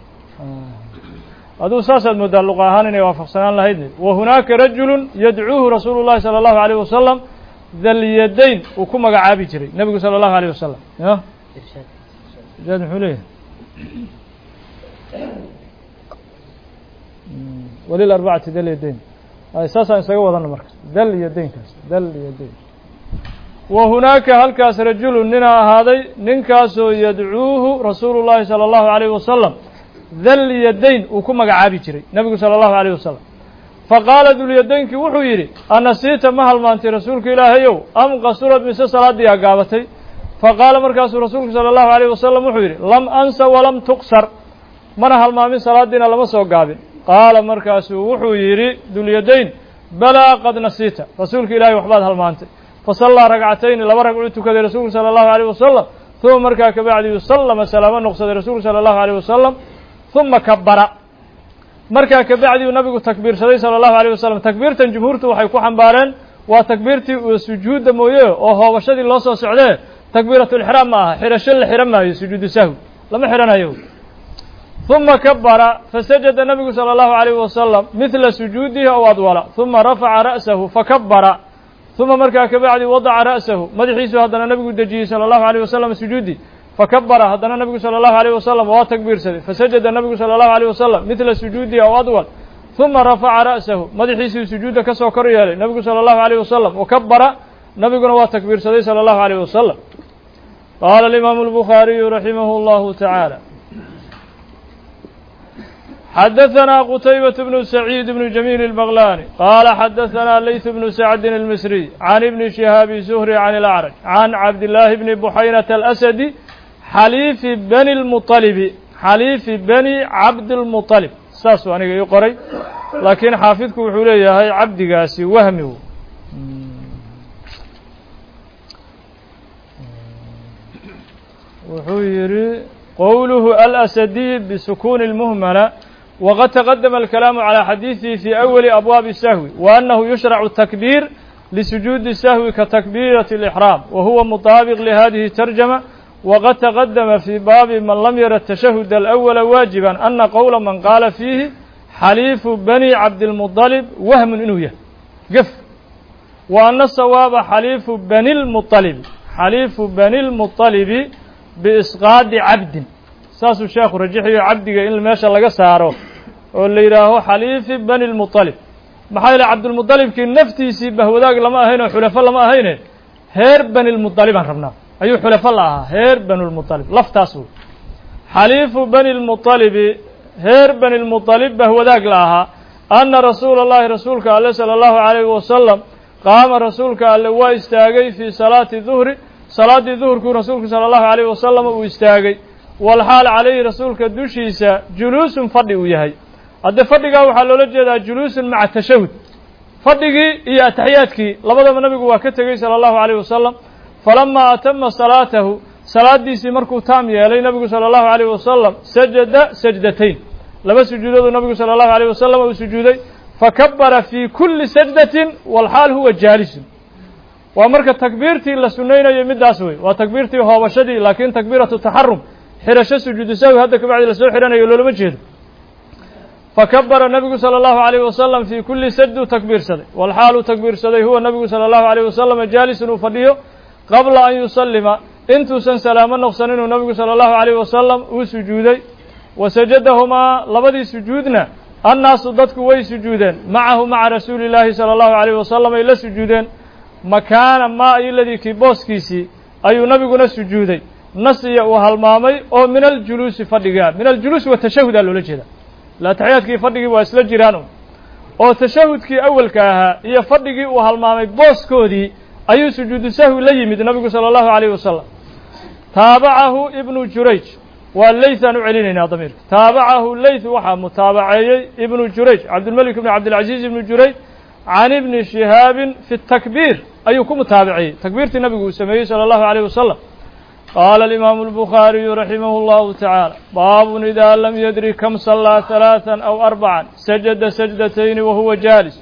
هذا أساس المدلق هانين وافقسنا لهيدني وهناك رجل يدعوه رسول الله صلى الله عليه وسلم ذا اليدين وكما قعابي جري النبي صلى الله عليه وسلم إرشاد حليه وللأربعة ذا اليدين أساسا يسوي ظن مركز ذا اليدين ذا اليدين وهناك هلكاس رجل ننا هذا ننكاس يدعوه رسول الله صلى الله عليه وسلم ذا اليدين وكما قعابي جري النبي صلى الله عليه وسلم فقال ذو اليدين كي وحو يري أنسيت مهل ما أنت رسولك إلهيو أم قصرت من صلاة دي أقابتي فقال مركز رسولك صلى الله عليه وسلم وحو يري لم أنسى ولم تقصر من هل ما من صلاة دينا لما سوى قابل قال مركز وحو يري ذو اليدين بلا قد نسيت رسولك إلهي وحباد هل ما أنت فصلى ركعتين لما ركعت كذا رسولك صلى الله عليه وسلم ثم مركز بعد يسلم سلاما نقصد رسولك صلى الله عليه وسلم ثم كبر markaa ka bacdi uu nabigu takbiirsaday sallallahu alayhi wasallam takbiirtan jumhuurtu waxay ku xambaareen waa takbiirtii uu sujuudda mooyee oo hoobashadii loo soo socday takbiiratul ihraam ma aha xirasho la xiramaayo sujuudu sahwi lama xiranayo thumma kabbara fasajada nabigu sallallahu alayhi wasallam mithla sujuudihi aw adwala thumma rafa'a ra'sahu fakabbara thumma markaa ka bacdi wada'a ra'sahu madaxiisu hadana nabigu dajiyay sallallahu alayhi wasallam sujuudi فكبر هذا النبي صلى الله عليه وسلم وتكبير سدي فسجد النبي صلى الله عليه وسلم مثل سجوده أو أطول ثم رفع رأسه مدحيس سجوده كسوكر يالي النبي صلى الله عليه وسلم وكبر نبي وتكبير سدي صلى الله عليه وسلم قال الإمام البخاري رحمه الله تعالى حدثنا قتيبة بن سعيد بن جميل البغلاني قال حدثنا ليث بن سعد المصري عن ابن شهاب زهري عن الأعرج عن عبد الله بن بحيرة الأسدي حليف بني المطلب حليف بني عبد المطلب ساسو أنا يقرأ لكن حافظكم حوليه هاي عبد قاسي وهمه وحيري قوله الأسدي بسكون المهملة وقد تقدم الكلام على حديثه في أول أبواب السهو وأنه يشرع التكبير لسجود السهو كتكبيرة الإحرام وهو مطابق لهذه الترجمة وقد تقدم في باب من لم ير التشهد الأول واجبا أن قول من قال فيه حليف بني عبد المطلب وهم إنوية قف وأن الصواب حليف بني المطلب حليف بني المطلب بإسقاط عبد ساس الشيخ رجحي عبدك إن الماشى لقى ساره واللي يراه حليف بني المطلب محايل عبد المطلب كي نفتي سيبه وذاك لما هنا حلفاء لما هنا هير بني المطلب عرفناه أيو حلفاء الله هير بني المطلب لفتاسو حليف بني المطلب هير بني المطلب به وذاك لها أن رسول الله رسولك عليه صلى الله عليه وسلم قام رسولك عليه واستاغي في صلاة الظهر صلاة الظهر كون رسولك صلى الله عليه وسلم واستاغي والحال عليه رسولك دوشيسا جلوس فضي وياهي هذا فضيقا وحلو لجدا جلوس مع التشهد فضيقي إيا تحياتك لبدا من النبي وكتغي صلى الله عليه وسلم فلما أتم صلاته صلاة ديسي مركو تامية لي النبي صلى الله عليه وسلم سجد سجدتين لما سجوده النبي صلى الله عليه وسلم وسجودي فكبر في كل سجدة والحال هو جالس ومركة تكبيرتي لسنين يمد أسوي وتكبيرتي هو شدي لكن تكبيرة التحرم حرش سجود سوي هذا كبعد لسوي حرنا يقولوا مجهد فكبر النبي صلى الله عليه وسلم في كل سجد تكبير سدي والحال تكبير سدي هو النبي صلى الله عليه وسلم جالس وفديه قبل أن يسلم انتو سلاما نقصنين النبي صلى الله عليه وسلم وسجودي وسجدهما لبدي سجودنا الناس ضدك وي سجودين معه مع رسول الله صلى الله عليه وسلم إلا سجودين مكان ما الذي كبوس كيسي أي نبينا سجودي نسي وهالمامي أو من الجلوس فدقان من الجلوس والتشهد الولجهة لا تحيات كي فدقي واسلا جيرانو أو تشهد كي أول كاها هي فدقي وهالمامي بوس كودي أي سجود سهو ليمد النبي صلى الله عليه وسلم تابعه ابن جريج والليث نعلننا ضمير تابعه الليث وحا متابعي ابن جريج عبد الملك بن عبد العزيز بن جريج can ibni shihaabin fi الtakbiir ayuu ku mutaabiciyey takbiirtii nabigu uu sameeyey salى الlahu عalيه wasalam qaala alimaamu الbukhaariyu raximah اllahu taعaalى baabun ida lam yadri kam salaa ثalaaثa aw arbaca sajada sajdatayni wahuwa jaalis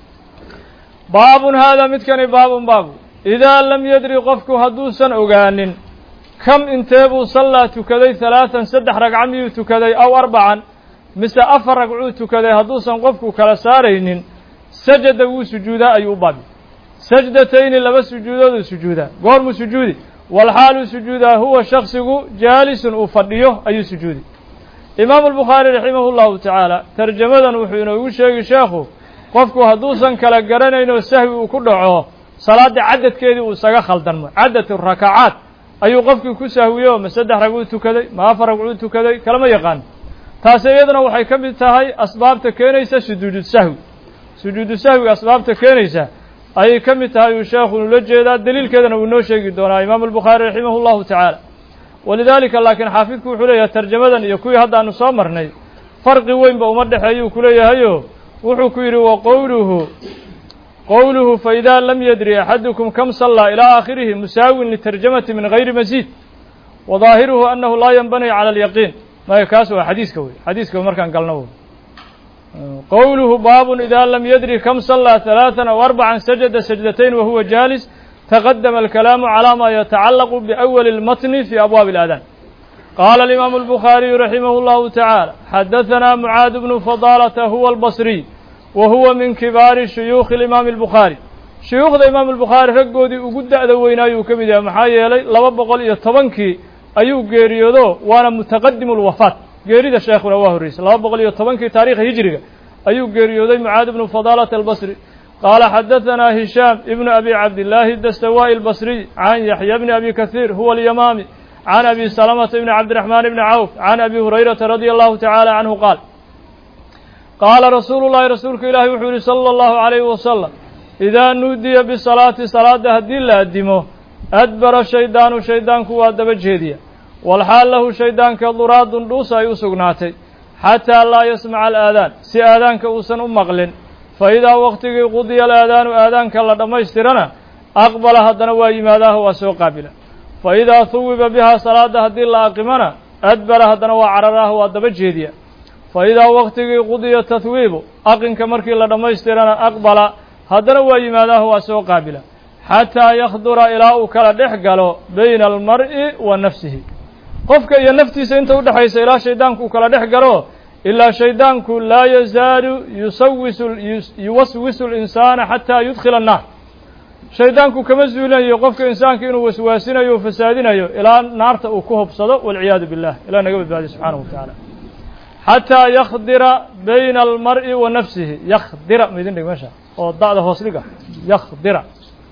baabun hada midkani baabun baabu idaa lam yadri qofku hadduusan ogaanin kam intee buu sallaa tukaday ثalaaثan saddex ragca miyuu tukaday aw arbacan mise afar ragcuu tukaday hadduusan qofku kala saaraynin sajada wuu sujuudaa ayuu u baabi sajdatayni laba sujuudooduu sujuudaa goormuu sujuudi walxaaluu sujuudaa huwa shaksigu jaalisun uu fadhiyo ayuu sujuudi imaamu albukhaari raximah اllahu tacaala tarjamadan wuxuu inoogu sheegi sheekhu qofku hadduusan kala garanaynoo sahwi uu ku dhaco salaadda cadadkeedii uu isaga khaldanmo cadadu rakacaat ayuu qofkii ku sahwiyo ma saddex ragcuu tukaday ma afar ragcuu tukaday kalama yaqaano taasi iyaduna waxay ka mid tahay asbaabta keenaysa sujuudu sahwi sujuudu sahwiga asbaabta keenaysa ayay ka mid tahay uu sheekhu ula jeedaa daliilkeedana uu inoo sheegi doonaa imaamu albukhaari raximah اllahu tacaala walidaalika laakiin xaafidku wuxuu leeyahay tarjamadan iyo kuwii haddaanu soo marnay farqi weynba uma dhexeeyuu ku leeyahayo wuxuu ku yidhi wa qowluhu faإida lam yadri axadukum kam sallaa ilىa aakhirihi musaawin litarjamati min gayri masiid wadaahiruhu annahu laa yanbani calى alyaqiin maya kaas waa xadiiska wey xadiiska markaan galno wey qowluhu baabun ida lam yadri kam sallaa ثalaaثa aw arbacan sajada sajdatayn wahuwa jaalis taqadama alkalaamu calى ma yatacalaqu biأwali اlmatni fi abwaabi اlaadan qaala alimaamu albukhaariyu raximah اllahu tacaala xadaثanaa mucaad bnu fadaalata huwa albasriy wa huwa min kibaari shuyuukhi imaami albukhaari shuyuukhda imaamu albukhaari raggoodii ugu da'da weynaayuu ka mid yahay maxaa yeelay 210kii ayuu geeriyoodo waana mutaqadimu lwafaat geerida sheekhuna waa horreysay 210kii taarikha hijriga ayuu geeriyooday mucaad bnu fadaalata albasri qaala xadaثanaa hishaam ibnu abi cabdillaahi dastawaa'i albasriy can yaxya bni abi kahiir huwa alyamaami can abi salamata ibni cabdiraxmaan ibni cawf can abi hurayrata radia allahu tacaala canhu qaal qaala rasuulu llahi rasuulku ilaahi wuxuu yihi salى اllahu عalayhi wasalam idaa nuudiya bisalaati salaada haddii la addimo adbara shaydaanu shaydaanku waa daba jeediya walxaal lahu shaydaanka duraadun dhuusa ay u sugnaatay xataa laa yasmaca alaadaan si aadaanka uusan u maqlin fa idaa waqtigii qudiya alaadaanu aadaanka la dhammaystirana aqbala haddana waa yimaadaaho waa soo qaabila fa idaa huwiba bihaa salaada haddii la aqimana adbara haddana waa cararaaho waa daba jeediya fa idaa waqtigii qudiya tahwiibu aqinka markii la dhammaystirana aqbala haddana waa yimaadaaho waa soo qaabila xataa yakhdura ilaa uu kala dhex galo bayna almar'i wa nafsihi qofka iyo naftiisa inta u dhexaysa ilaa shaydaanku uu kala dhex galo ilaa shaydaanku laa yazaalu yuwaswisu linsaana xataa yudkhila annaar shaydaanku kama zuulinayo qofka insaanka inuu waswaasinayo o fasaadinayo ilaa naarta uu ku hubsado walciyaadu billah ilah naga badbaadiy subxaanahu wa tacaala xataa yakhdira bayna almar'i wa nafsihi yakhdira ma idin dhig meesha oo da'da hoos dhiga yakhdira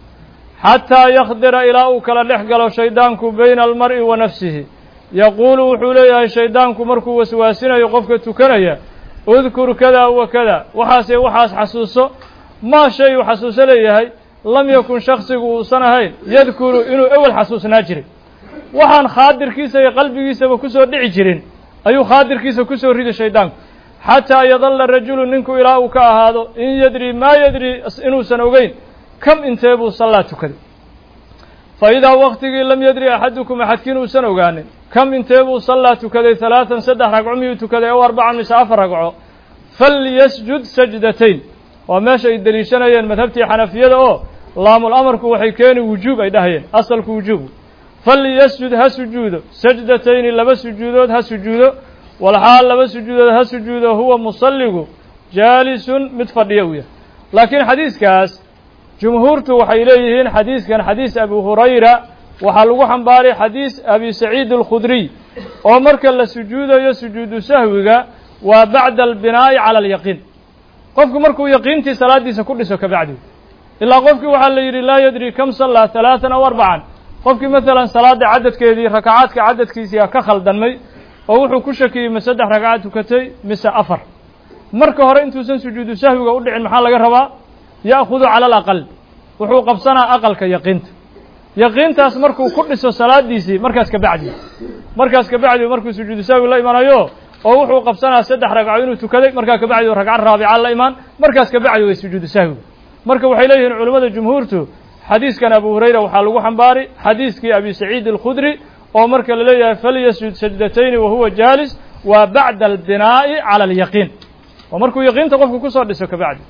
xataa yakhdira ilaa uu kala dhex galo shaydaanku bayna almar'i wa nafsihi yaquulu wuxuu leeyahay shaydaanku markuu waswaasinayo qofka tukanaya udkur kada wa kada waxaase waxaas xasuuso maa shay uu xasuuso leeyahay lam yakun shaksigu uusan ahayn yadkuru inuu ewel xasuusnaa jiray waxaan khaadirkiisa iyo qalbigiisaba kusoo dhici jirin ayuu khaadirkiisa kusoo ridi shaydaanku xataa yadalla rajulu ninku ilaa uu ka ahaado in yadri maa yadri inuusan ogeyn kam intee buu sallaa tukaday fa idaa waqtigii lam yadri axadukum axadkiin uusan ogaanin kam intee buu sallaa tukaday ثalaaثan saddex ragco miyuu tukaday ow arbacan mise afar ragco falyasjud sajdatayn waa meesha ay deliishanayeen madhabtii xanafiyada oo laamul amarku waxay keeni wujuub ay dhahayeen asalku wujuubu falyasjud ha sujuudo sajdatayni laba sujuudood ha sujuudo walxaal laba sujuudood ha sujuudo huwa musalligu jaalisun mid fadhiya u yahay laakiin xadiiskaas jumhuurtu waxay leeyihiin xadiiskan xadiis abi hurayra waxaa lagu xambaaray xadiis abi saciid alkhudriy oo marka la sujuudayo sujuudu sahwiga waa bacda albinaa'i cala alyaqiin qofku markuu yaqiintii salaadiisa ku dhiso kabacdi ilaa qofkii waxaa la yidhi laa yadri kam sallaa ثalaaثan aw arbacan qofkii maalan salaada cadadkeedii rakacaadka cadadkiisiia ka khaldanmay oo wuxuu ku shakiyey ma saddex ragcad tukatay mise afar marka hore intuusan sujuudu sahwiga u dhicin maxaa laga rabaa ya'khudu cala alaqal wuxuu qabsanaa aqalka yaqiinta yaqiintaas markuu ku dhiso salaadiisii markaas kabacdi markuu sujuudu sahwi la imanayo oo wuxuu qabsanaa saddex ragco inuu tukaday markaa kabacdi ragca raabica la imaan markaas kabacdi way sujuudu sahwiga marka waxay leeyihiin culimmada jumhuurtu xadiiskan abu hurayra waxaa lagu xambaari xadiiskii abi saciid alkhudri oo marka la leeyahay falyasjud sajdatayni wahuwa jaalis waa bacda albinaa'i cala alyaqiin waa markuu yaqiinta qofku kusoo dhiso kabacdi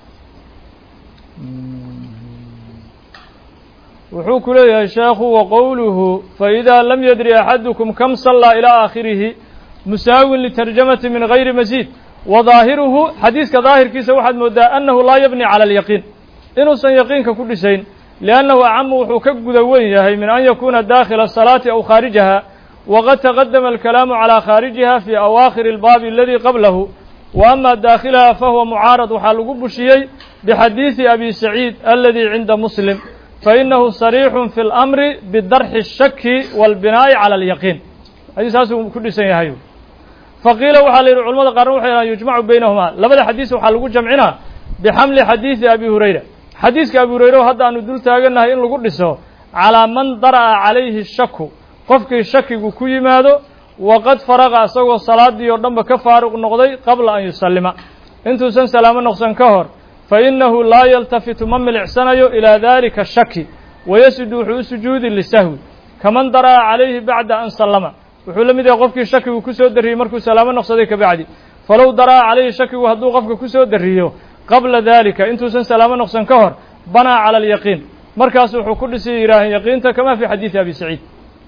wuxuu ku leeyahay sheekhu waqowluhu faإida lam yadri axadukum kam sallaa ilى aakhirihi musaawin litarjamati min gayri masiid wadaahiruhu xadiiska daahirkiisa waxaad moodaa annahu laa yabni cala alyaqiin inuusan yaqiinka ku dhisayn liannahu acamu wuxuu ka guda weyn yahay min an yakuuna daakhila asalaati aw khaarijaha waqad taqadama alkalaamu calaa khaarijiha fii awaakhiri albaabi aladii qablahu wa ama daakhilaha fahuwa mucaarad waxaa lagu bushiyey bixadiidi abi saciid aladii cinda muslim fainahu sariixun fi اlamri bidarxi الshaki wاlbinaa'i cala alyaqiin xadiis saasuu ku dhisan yahay faqiila waxaa la yidhi culamada qaarna waxay dhahaan yujmacu baynahumaa labada xadiis waxaa lagu jamcinaa bixamli xadiidi abi hurayra xadiiska abi hurayra oo hadda aanu dul taagannahay in lagu dhiso calaa man dara'a calayhi shaku qofkii shakigu ku yimaado waqad faraqa isagoo salaadii oo dhanba ka faaruq noqday qabla an yusallima intuusan salaamo noqsan ka hor fainahu laa yaltafitu ma milicsanayo ilaa dalika shaki wayasjudu wuxuu u sujuudi lisahwi kaman dara'a calayhi bacda an sallama wuxuu la mid yahay qofkii shakigu ku soo darriyey markuu salaamo noqsaday kabacdi falow dara'a calayhi shakigu hadduu qofka ku soo darriyo qabla dalika intuusan salaamo noqsan ka hor banaa cala alyaqiin markaas wuxuu ku dhisi yidhaaheen yaqiinta kama fi xadiidi abi saciid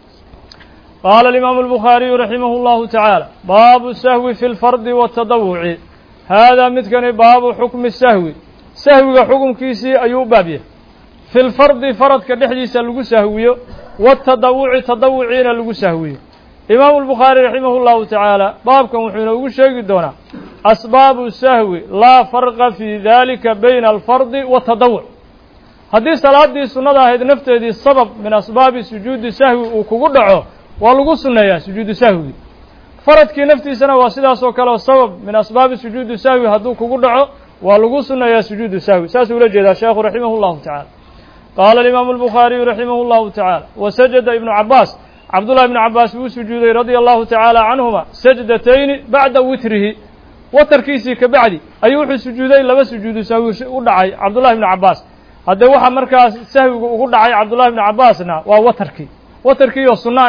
qaala alimaamu albukhaariyu raximahu llahu tacaala baabu sahwi fi lfardi waatadawuci haadaa midkani baabu xukmi sahwi sahwiga xukumkiisii ayuu u baab yahay fi lfardi faradka dhexdiisa lagu sahwiyo waatadawuci tadawuciina lagu sahwiyo imaamu albukhaari raximahu llahu tacaala baabkan wuxuu inoogu sheegi doonaa asbaabu sahwi laa farqa fii dalika bayna alfardi waatadawuc haddii salaaddii sunnada ahayd nafteedii sabab min asbaabi sujuudi sahwi uu kugu dhaco waa lagu sunneeyaa sujuudu sahwigii faradkii naftiisana waa sidaas oo kale oo sabab min asbaabi sujuudi sahwi hadduu kugu dhaco waa lagu sunneeyaa sujuudu sahwi saasuu ula jeedaa sheekhu raximahu llahu tacaala qaala alimaamu albukhaariyu raximahu llahu tacaala wasajada ibnu cabaas cabdullahi ibnu cabaas wuu sujuuday radia allahu tacaala canhuma sajdatayni bacda witrihi watarkiisii ka bacdi ayuu wuxuu sujuuday laba sujuudu sahwi u dhacay cabdullahi ibnu cabaas haddee waxaa markaas sahwigu ugu dhacay cabdullahi ibnu cabaasna waa watarkii oo sunnaha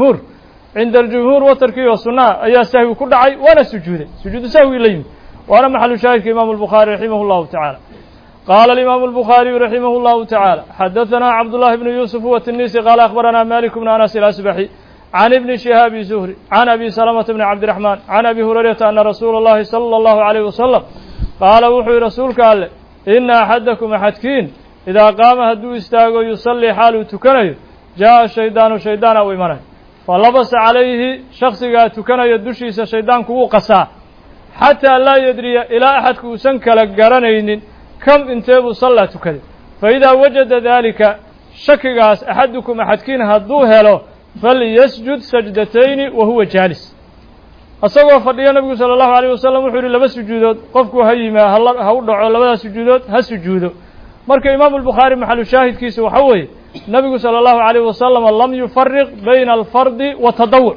cinda aljumhuur watarkii oo sunnaha ayaa sahwi ku dhacay waana sujuuday sujuudu sahwi la yimid waana maxalu shaahidka imaamu albukhaari raximah llahu tacaala qaala alimaamu albukhaariyu raximah llahu tacaala xadahanaa cabdullahi bnu yuusuf watinisi qaala akhbaranaa malik bnu anas ilasbaxi can ibni shihaabi zuhri can abi salamata bni cabdiraxmaan can abi hurayrata ana rasuula اllahi sala allahu alayh wasalam qaala wuxuu yihi rasuulka alleh ina axadakum axadkiin idaa qaama hadduu istaago yusallii xaaluu tukanayo jaa'a shaydaanu shaydaana u imanayo falabasa calayhi shaksigaa tukanaya dushiisa shaydaanku wuu qasaa xataa laa yadriya ilaa axadku uusan kala garanaynin kam intee buu sallaa tukaday faidaa wajada daalika shakigaas axadukum axadkiin hadduu helo falyasjud sajdatayni wa huwa jaalis isagoo fadhiyo nabigu sala allahu alayh wasalam wuxuu yihi laba sujuudood qofku ha ha u dhaco labadaas sujuudood ha sujuudo marka imaamu albukhaari maxalu shaahidkiisa waxa weeye nabigu salى اllahu عalيyه wasalam lam yufariq bayna alfardi watadawuc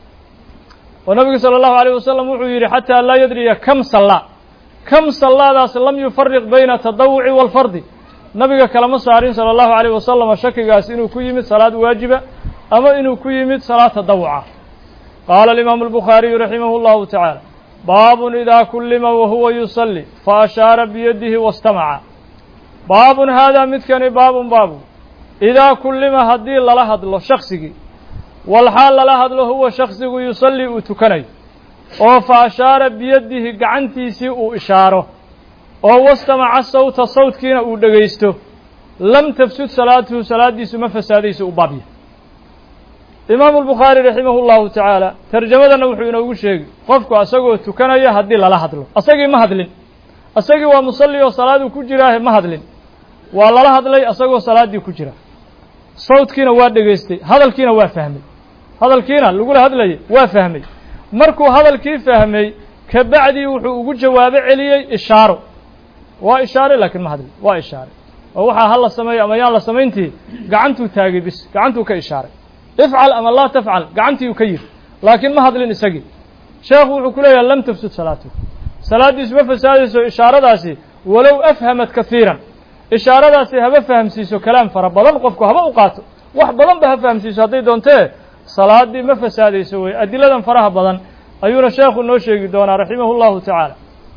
oo nabigu salى اllahu عalيه wasalam wuxuu yidhi xataa laa yadriya kam sallaadaas lam yufariq bayna tadawuci wاlfardi nabiga kalama saarin salى اllahu عalيه wasalam shakigaas inuu ku yimid salaad waajiba ama inuu ku yimid salaad tadawuca qaala alimaamu albukhaariyu raximah اllahu tacaala baabun idaa kullima wahuwa yusalli faashaara biyadihi wastamaca baabun haadaa midkani baabun baabu idaa kullima haddii lala hadlo shaksigii walxaal lala hadlo huwa shaksigu yusallii uu tukanayo oo fa ashaara biyadihi gacantiisii uu ishaaro oo wastamaca sawta sawtkiina uu dhegaysto lam tafsud salaatuhu salaaddiisu ma fasaadayso u baabya imaamu albukhaari raximah llahu tacaala tarjamadana wuxuu inoogu sheegi qofku asagoo tukanaya haddii lala hadlo asagii ma hadlin asagii waa musalli oo salaaduu ku jiraahe ma hadlin waa lala hadlay asagoo salaaddii ku jira sawtkiina waa dhegaystay hadalkiina waa fahmay hadalkiina lagula hadlayay waa fahmay markuu hadalkii fahmay ka bacdii wuxuu ugu jawaabo celiyey ishaaro waa ishaaray laakiin ma hadlin waa ishaaray oo waxaa ha la sameeyo ama yaan la samayntii gacantuu taagay bis gacantuu ka ishaaray ifcal ama laa tafcal gacantiiu ka yidhi laakiin ma hadlin isagii sheekhu wuxuu ku leeyahay lam tafsud salaatuhu salaaddiisu ma fasaadayso ishaaradaasi walow afhamad kahiiran ishaaradaasi haba fahamsiiso kalaam fara badan qofku haba u qaato wax badan ba ha fahamsiiso hadday doontee salaadii ma fasaadayso wey adiladan faraha badan ayuuna sheekhu noo sheegi doonaa raximah اllahu taعaalى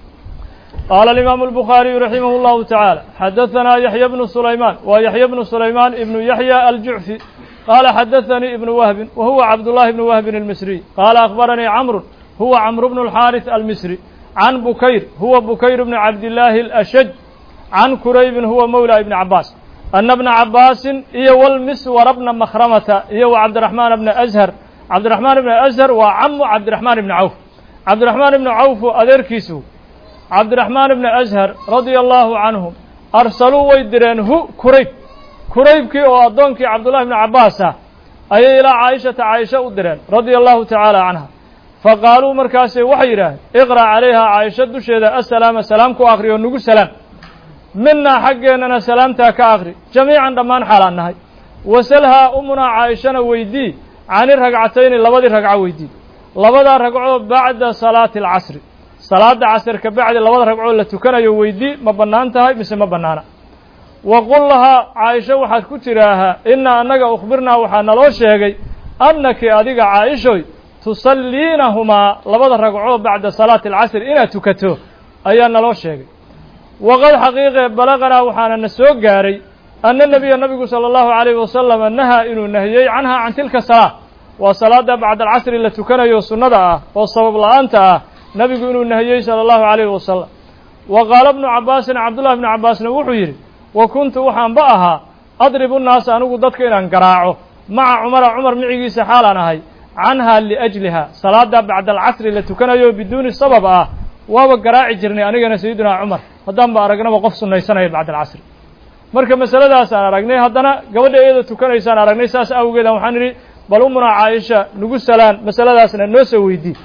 qaala alimaamu الbukhaariyu raximah اllahu taعaalى xadaثanaa yaxya bnu sulaymaan wa yaxya bnu sulaymaan ibnu yaxya aljucfi qaala xadaثanii ibnu wahbin wa huwa cabdullahi ibnu wahbin almisriy qaala akhbaranii camru huwa camru bnu اlxaariث almisri can bukayr huwa bukayr bni cabdillaahi alashaj can kuraybin huwa mawla ibni cabaas ana bna cabaasin iyo walmiswara bna makhramata iyo wa cabdiraxmaan bna ashar cabdiraxmaan ibna ashar waa camu cabdiraxmaan ibni cawf cabdiraxmaan ibni cawfu adeerkiisu cabdiraxmaan ibni ashar radia allahu canhum arsaluu way direen kuraybkii oo addoonkii cabdullahi ibni cabbaas ah ayay ilaa caayishata caaisha u direen radia allahu tacaala canha faqaaluu markaasay waxay yidhaaheen iqra' calayha caaisha dusheeda assalaama salaam ku akri oo nugu salaam minaa xaggeennana salaamtaa ka akri jamiican dhammaan xaalaan nahay wasalhaa umunaa caaishana weydii cani ragcatayni labadii ragco weydii labadaa ragcoo bacda salaati alcasri salaada casr ka bacdi labada ragcoo la tukanayo weydii ma bannaan tahay mise ma bannaana wa qul lahaa caaisho waxaad ku tidhaahaa innaa annaga ukhbirnaa waxaa naloo sheegay annaki adiga caaishoy tusalliinahumaa labada ragcoo bacda salaati alcasri inaad tukato ayaa naloo sheegay waqad xaqiiqee balaqanaa waxaana na soo gaaray anna nebiya nabigu sala allahu calayhi wasalam nahaa inuu nahiyey canhaa can tilka salaa waa salaada bacda alcasri la tukanayo sunnada ah oo sabab la-aanta ah nebigu inuu nahiyey sala allahu calayhi wasalam wa qaala bnu cabbaasin cabdullahi bnu cabbaasna wuxuu yidhi wa kuntu waxaanba ahaa adribu nnaasa anigu dadka inaan garaaco maca cumara cumar micigiisa xaalaan ahay canhaa liajliha salaada bacda alcasri la tukanayo biduuni sabab ah waaba garaaci jirnay anigana sayidunaa cumar haddaanba aragnaba qof sunnaysanaya bacda alcasri marka masaladaasaan aragnay haddana gabadha iyada tukanaysaan aragnay saas awgeed waxaan idhi bal umunaa caaisha nugu salaan masaladaasna noo soo weydii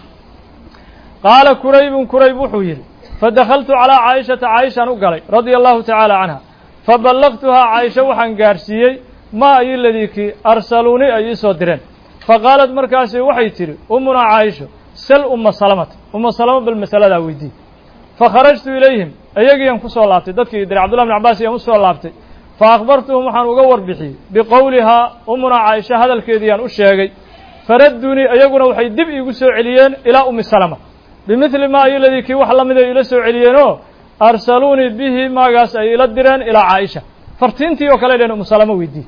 qaala kuraybun kurayb wuxuu yidhi fadakhaltu calaa caayishata caaishaan u galay radia allahu tacaala canha faballaqtuhaa caaisha waxaan gaarsiiyey maa ayiladii kii arsaluunii ay ii soo direen faqaalad markaasi waxay tidhi umunaa caaisho sal umma salamata umma salama bal masaladaa weydii fakharajtu ilayhim iyagiiaan ku soo laabtay dadkii diray cabdullahi bn cabbaas iyaan u soo laabtay fa akhbartuhum waxaan uga warbixiyey biqowlihaa umunaa caaisha hadalkeediiyaan u sheegay faradduunii iyaguna waxay dib iigu soo celiyeen ilaa ummi salama bimidli maa ayiladii kii wax la mid ay ila soo celiyeenoo arsaluunii bihi maagaas ay ila direen ilaa caaisha fartiintii oo kale dheen ummu salama weydii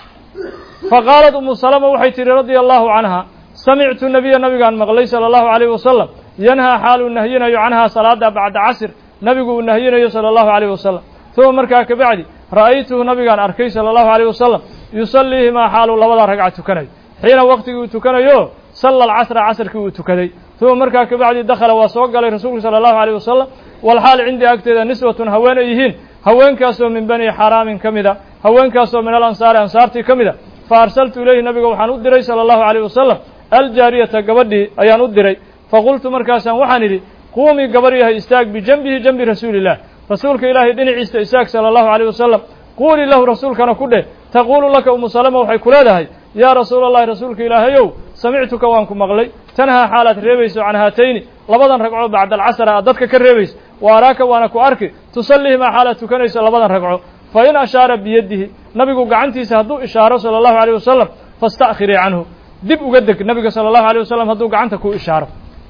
faqaalat ummu salama waxay tidhi radia allahu canha samictu nabiya nabigaan maqlay sala allahu calayhi wasalam yanhaa xaaluu nahyinayo canhaa salaada bacda casr nabigu uu nahyinayo sala allahu calayhi wasalam uma markaa kabacdi ra'aytuhu nabigaan arkay sala allahu calayh wasalam yusalliihimaa xaaluu labada ragca tukanayo xiina waqtigii uu tukanayo salla alcasra casrkii uu tukaday uma markaa kabacdi dakhala waa soo galay rasuulku sala allahu calayh wasalam walxaal cindii agteeda niswatun haween ay yihiin haweenkaasoo min bani xaraamin ka mida haweenkaasoo min alansaari ansaartii ka mida fa arsaltu ilayhi nabiga waxaan u diray sala allahu calayh wasalam aljaariyata gabadhii ayaan u diray faqultu markaasaan waxaan idhi quumii gabar yahay istaag bijanbihi janbi rasuuliillah rasuulka ilaahay dhinaciisa istaag sala allahu calayh wasalam quulii lahu rasuulkana ku dheh taquulu laka ummu salama waxay ku leedahay yaa rasuula allahi rasuulka ilaahayow samictuka waan ku maqlay tanhaa xaalaad reebayso can haatayni labadan ragco bacda alcasra aad dadka ka reebayso wa araaka waana ku arki tusallihimaa xaalaad tukanayso labadan ragco fa in ashaara biyadihi nabigu gacantiisa hadduu ishaaro sala allahu calayh wasalam fasta'khirii canhu dib uga deg nabiga sala allahu alayh wasalam hadduu gacanta ku ishaaro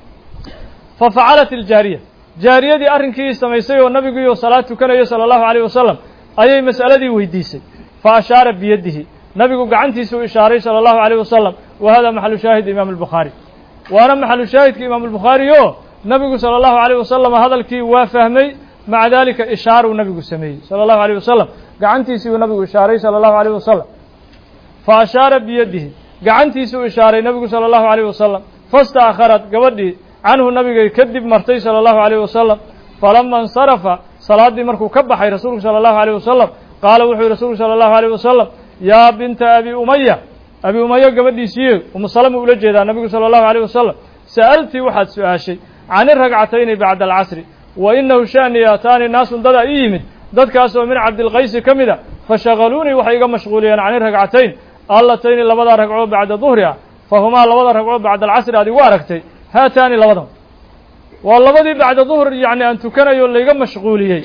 fa facalat iljaariya jaariyadii arrinkii samaysay oo nabigiioo salaad tukanayo sala allahu calayh wasalam ayay mas'aladii weydiisay fa ashaara biyadihi nabigu gacantiisuu ishaaray sala allahu calayh wasalam wa hada maxalu shaahid imaam albukhaari waana maxalu shaahidka imaam albukhaari oo nabigu sala allahu calayh wasalam hadalkii waa fahmay maca dalika ishaaruu nabigu sameeyey sala allahu calayh wasalam gacantiisii uu nabigu ishaaray sala allahu calayh wasalam fa ashaara biyadihi gacantiisuu ishaaray nabigu sala allahu calayh wasalam fastaakharat gabadhii canhu nabigay kadib martay sala allahu calayh wasalam falama insarafa salaaddii markuu ka baxay rasuulku sala allahu calayh wasalam qaala wuxuu yihi rasuulku sala allahu calayh wasalam yaa binta abi umaya gabadhiisiiye umu salama ula jeedaa nabigu sala allahu calayh wasalam sa'altii waxaad su-aashay cani ragcatayni bacda alcasri wa inahu sha'ni ataani naasun dadaa ii yimid dadkaasoo min cabdilqaysi ka mida fashagaluunii waxay iga mashquuliyeen cani ragcatayn allatayni labadaa ragcoo bacda duhri ah fahumaa labada ragcoo bacda alcasri aad igu aragtay haataani labadan waa labadii bacda duhr yacni aan tukanayo layga mashquuliyey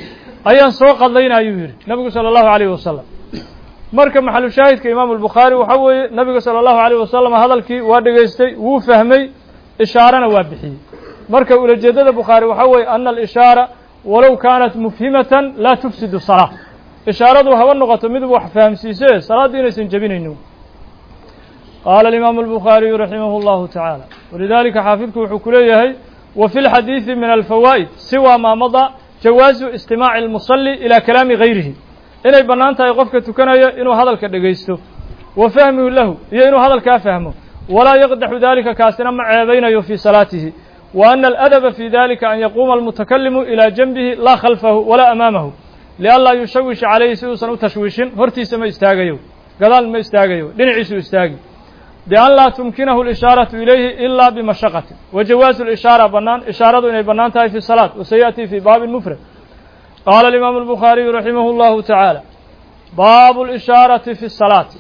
ayaan soo qadlayna ayuu yidhi nabigu salى الlahu عalيه wasalam marka maxalu shaahidka imaamu الbukhaari waxa weeye nabiga salى الlahu عalيه wasalam hadalkii waa dhegaystay wuu fahmay ishaarana waa bixiyey marka ulajeedada bukhaari waxa weeye ana alishaara walow kaanat mufhimatan laa tufsidu salaa ishaaradu haba noqoto mid wax fahamsiisee salaadda inaysan jebinaynin qaala alimaamu albukhaariyu raximah اllahu tacaala walidalika xaafidku wuxuu ku leeyahay wa fi lxadiidi min alfawaa'id siwa maa mada jawaazu istimaaci اlmusalli ilaa kalaami gayrihi inay bannaan tahay qofka tukanaya inuu hadalka dhegaysto wa fahmuhu lahu iyo inuu hadalkaa fahmo walaa yaqdaxu dalika kaasina ma ceebaynayo fii salaatihi wa ana aladaba fi dalika an yaquuma almutakalimu ilaa janbihi laa khalfahu walaa amaamahu lianlaa yushawisha calayhi si uusan u tashwiishin hortiisa ma istaagayo gadaal ma istaagayo dhinaciisuu istaagi bian laa tumkinahu اlishaaraةu ilayhi ila bimashaqatin wa jawaazu اlishaara bannaan ishaaradu inay bannaan tahay fi salaat wasayaأtii fi baabin mufrad qaala alimaamu الbukhaariyu raximah اllahu tacaala baabu اlishaarati fi الsalaati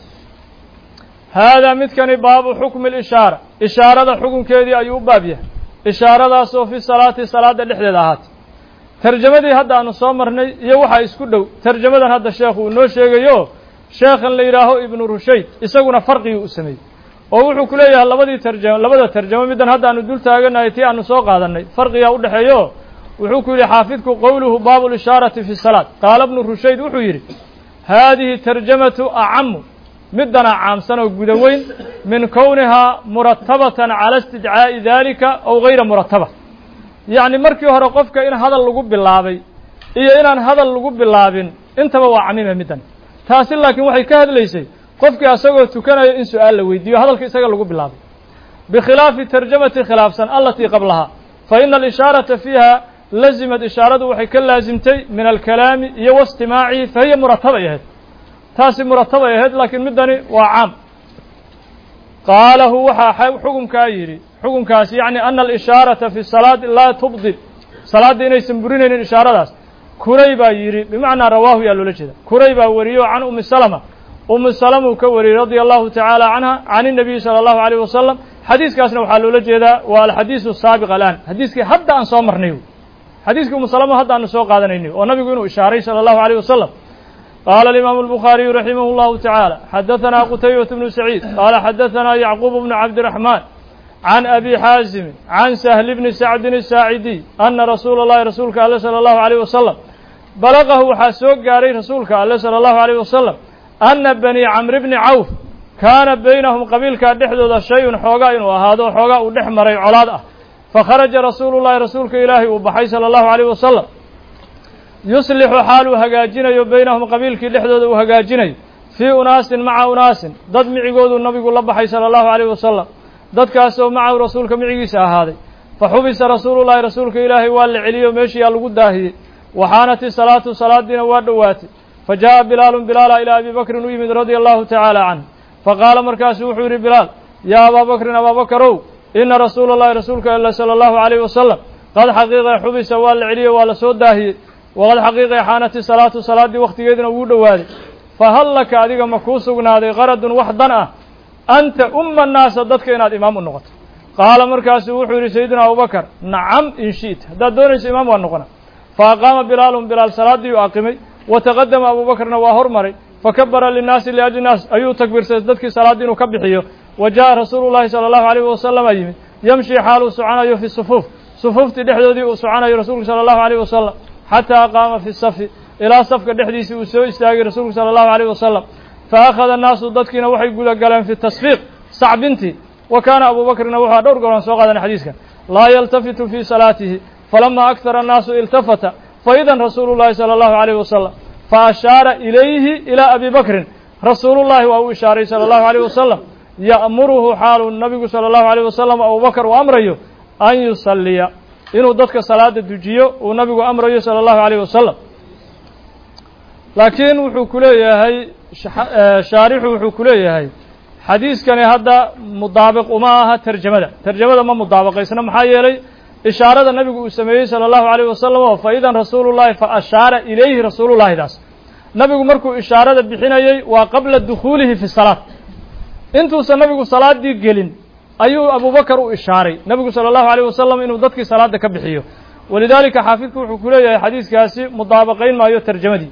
haadaa midkani baabu xukmi اlishaara ishaarada xukunkeedii ayuu u baab yahay ishaaradaasoo fi salaati salaada dhexdeeda ahaatay tarjamadii hadda aanu soo marnay iyo waxaa isku dhow tarjamadan hadda sheekhu uu noo sheegayo sheekhan la yidhaaho ibnu rushayd isaguna farqigii u sameeyey oo wuxuu ku leeyahay labada tarjamo middan hadda aanu dul taaganahay tii aanu soo qaadannay farqigaa u dhexeeyo wuxuu ku yidhi xaafidku qowluhu baabu lishaarati fi salaat qaala ibnu rushayd wuxuu yidhi haadihi tarjamatu acamu middana caamsan oo guda weyn min kownihaa muratabatan cala istidcaa'i dalika aw gayra murataba yacni markii hore qofka in hadal lagu bilaabay iyo inaan hadal lagu bilaabin intaba waa camime middan taasi laakiin waxay ka hadlaysay qofkii asagoo tukanaya in su-aal la weydiiyo hadalka isaga lagu bilaabay bikhilaafi tarjamati khilaafsan alatii qablahaa fa ina alishaarata fiiha lazimad ishaaradu waxay ka laasimtay min alkalaami iyo wastimaacihi fa hiya muratabay ahayd taasi muratabay ahayd laakiin middani waa caam qaalahu waxaa xukunkaa yidhi xukunkaas yacni ana alishaarata fi salaati laa tubdil salaadda inaysan burinaynin ishaaradaas kuray baa yidhi bimacnaa rawaahu yaa loola jeeda kuray baa wariyo can umi salama umu salama uu ka wariyey radia allahu tacaala canha can الnabiyi salى allahu عalيه wasalam xadiiskaasna waxaa loola jeedaa waa alxadiisu saabiq alaan xadiiskii hadda aan soo marnay xadiiskii umu salama hadda aanu soo qaadanayni oo nabigu inuu ishaaray salى allahu عalيه wasalam qaala alimaamu الbukhaariyu raximah اllahu tacaala xadaثana qutaybaة bnu saciid qaala xadaثana yacquub bnu cabdiraxmaan can abi xaazimi can sahli bni sacdin الsaacidiy ana rasuula اllahi rasuulka alle salى allahu عalيه wasalam balaqahu waxaa soo gaaray rasuulka alle salى allahu عalيه wasalam ana bani camri bni cawf kaana baynahum qabiilkaa dhexdooda shay-un xoogaa inuu ahaado xoogaa uu dhex maray colaad ah fakharaja rasuulu llahi rasuulka ilaahi uu baxay salى allahu عalيه wasalam yuslixu xaal uu hagaajinayo baynahum qabiilkii dhexdooda uu hagaajinayo fii unaasin maca unaasin dad micigooduu nabigu la baxay salى allahu عalيه wasalam dadkaasoo macahu rasuulka micigiisa ahaaday faxubisa rasuulu llahi rasuulka ilaahay waa la celiyo meeshiyaa lagu daahiyey waxaanati salaatu salaadiina waa dhowaatay fajaءa bilaalu bilaala ilaa abi bakrin u yimid radia allahu tacaala canh faqaala markaasuu wuxuu yidhi bilaal yaa abaa bakrin abaa bakarow ina rasuula اllahi rasuulka ila salى allahu عalيه wasalam qad xaqiiqe xubisa waa la celiyey waa la soo daahiyey waqad xaqiiqe xaanati salaatu salaaddii wakhtigeedina wuu dhowaaday fahal laka adiga ma kuu sugnaaday qaradun wax dan ah anta umma annaasa dadka inaad imaam u noqoto qaala markaasuu wuxuu yidhi sayidina abubakar nacam in shi'ta haddaad doonayso imaam waa noqona fa aqaama bilaalun bilaal salaaddii u aqimay wataqadama abu bakrna waa hormaray fakabara linnaasi liajli naas ayuu takbiirsaday dadkii salaaddii inuu ka bixiyo wa jaءa rasuulu llahi salى allahu عalيh wasalama yimid yamshi xaaluu soconayo fi sufuuf sufuuftii dhexdoodii uu soconayo rasuulku salى allahu عalيh wasalam xataa qaama fi safi ilaa safka dhexdiisii uu soo istaagay rasuulku salى allahu عalيh wasalam faakhada annaasu dadkiina waxay guda galeen fi tasfiiq sacbintii wa kaana abu bakrina wuxua dhowr goor aan soo qaadanay xadiiskan laa yaltafitu fii salaatihi falama akthara annaasu iltafata faidan rasuulu llahi salى allahu عalيh wasalam faashaara ilayhi ilaa abi bakrin rasuulullahi waa uu ishaaray salى allahu عalيh wasalam ya'muruhu xaalu nabigu salى allahu عalيh wasalam abubakar uu amrayo an yusalliya inuu dadka salaada dujiyo uu nabigu amrayo salى allahu عalيh wasalam laakiin wuxuu ku leeyahay shaarixu wuxuu ku leeyahay xadiiskani hadda mudaabiq uma aha tarjamada ma mudaabaqaysna maxaa yeelay ishaarada nabigu uu sameeyey salى allahu عalيh wasalam oo faidan rasuulu llahi fa ashaara ilayhi rasuulullahidaas nabigu markuu ishaarada bixinayey waa qabla dukhuulihi fi salaat intuusan nabigu salaaddii gelin ayuu abubakar u ishaaray nabigu salى allahu عalيh wasalam inuu dadkii salaadda ka bixiyo walidaalika xaafidku wuxuu ku leeyahay xadiiskaasi mudaabaqayn maayo tarjamadii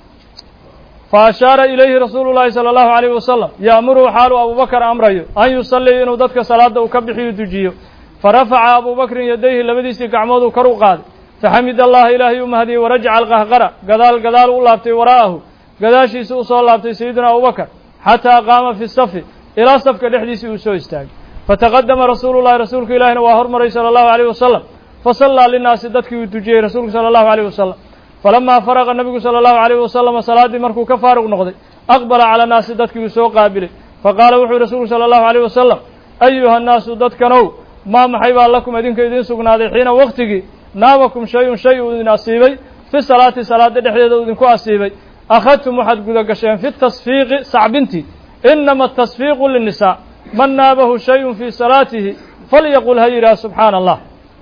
faashaara ilayhi rasuulu llahi sala allahu alayhi wasalam ya'muruhu xaalu abubakar amrayo an yusalliya inuu dadka salaada uu ka bixiyo dujiyo farafaca abubakrin yadayhi labadiisii gacmooduu kor u qaaday faxamida allaha ilaahay u mahadiyey warajaca alqahqara gadaal u laabtay waraa'ahu gadaashiisa u soo laabtay sayidina abubakar xataa qaama fi safi ilaa safka dhexdiisii uu soo istaagay fataqadama rasuulu llahi rasuulka ilaahina waa hormaray sala allahu alayh wasalam fasallaa linnaasi dadkii uu tujiyey rasuulku sala allahu alayh wasalam falamaa faraqa nabigu sala allahu alayh wasalama salaaddii markuu ka faaruq noqday aqbala cala naasi dadkii uu soo qaabilay faqaala wuxuu rasuulku sala allahu alayh wasalam ayuha nnaasu dadkanow maa maxay baa lakum idinka idiin sugnaaday xiina waktigii naabakum shay-un shay uu idin asiibay fi salaati salaada dhexdeeda uu idinku asiibay akhadtum waxaad guda gasheen fi tasfiiqi sacbintii inama atasfiiqu linnisaa man naabahu shayun fii salaatihi falyaqul ha yidhaah subxaana allah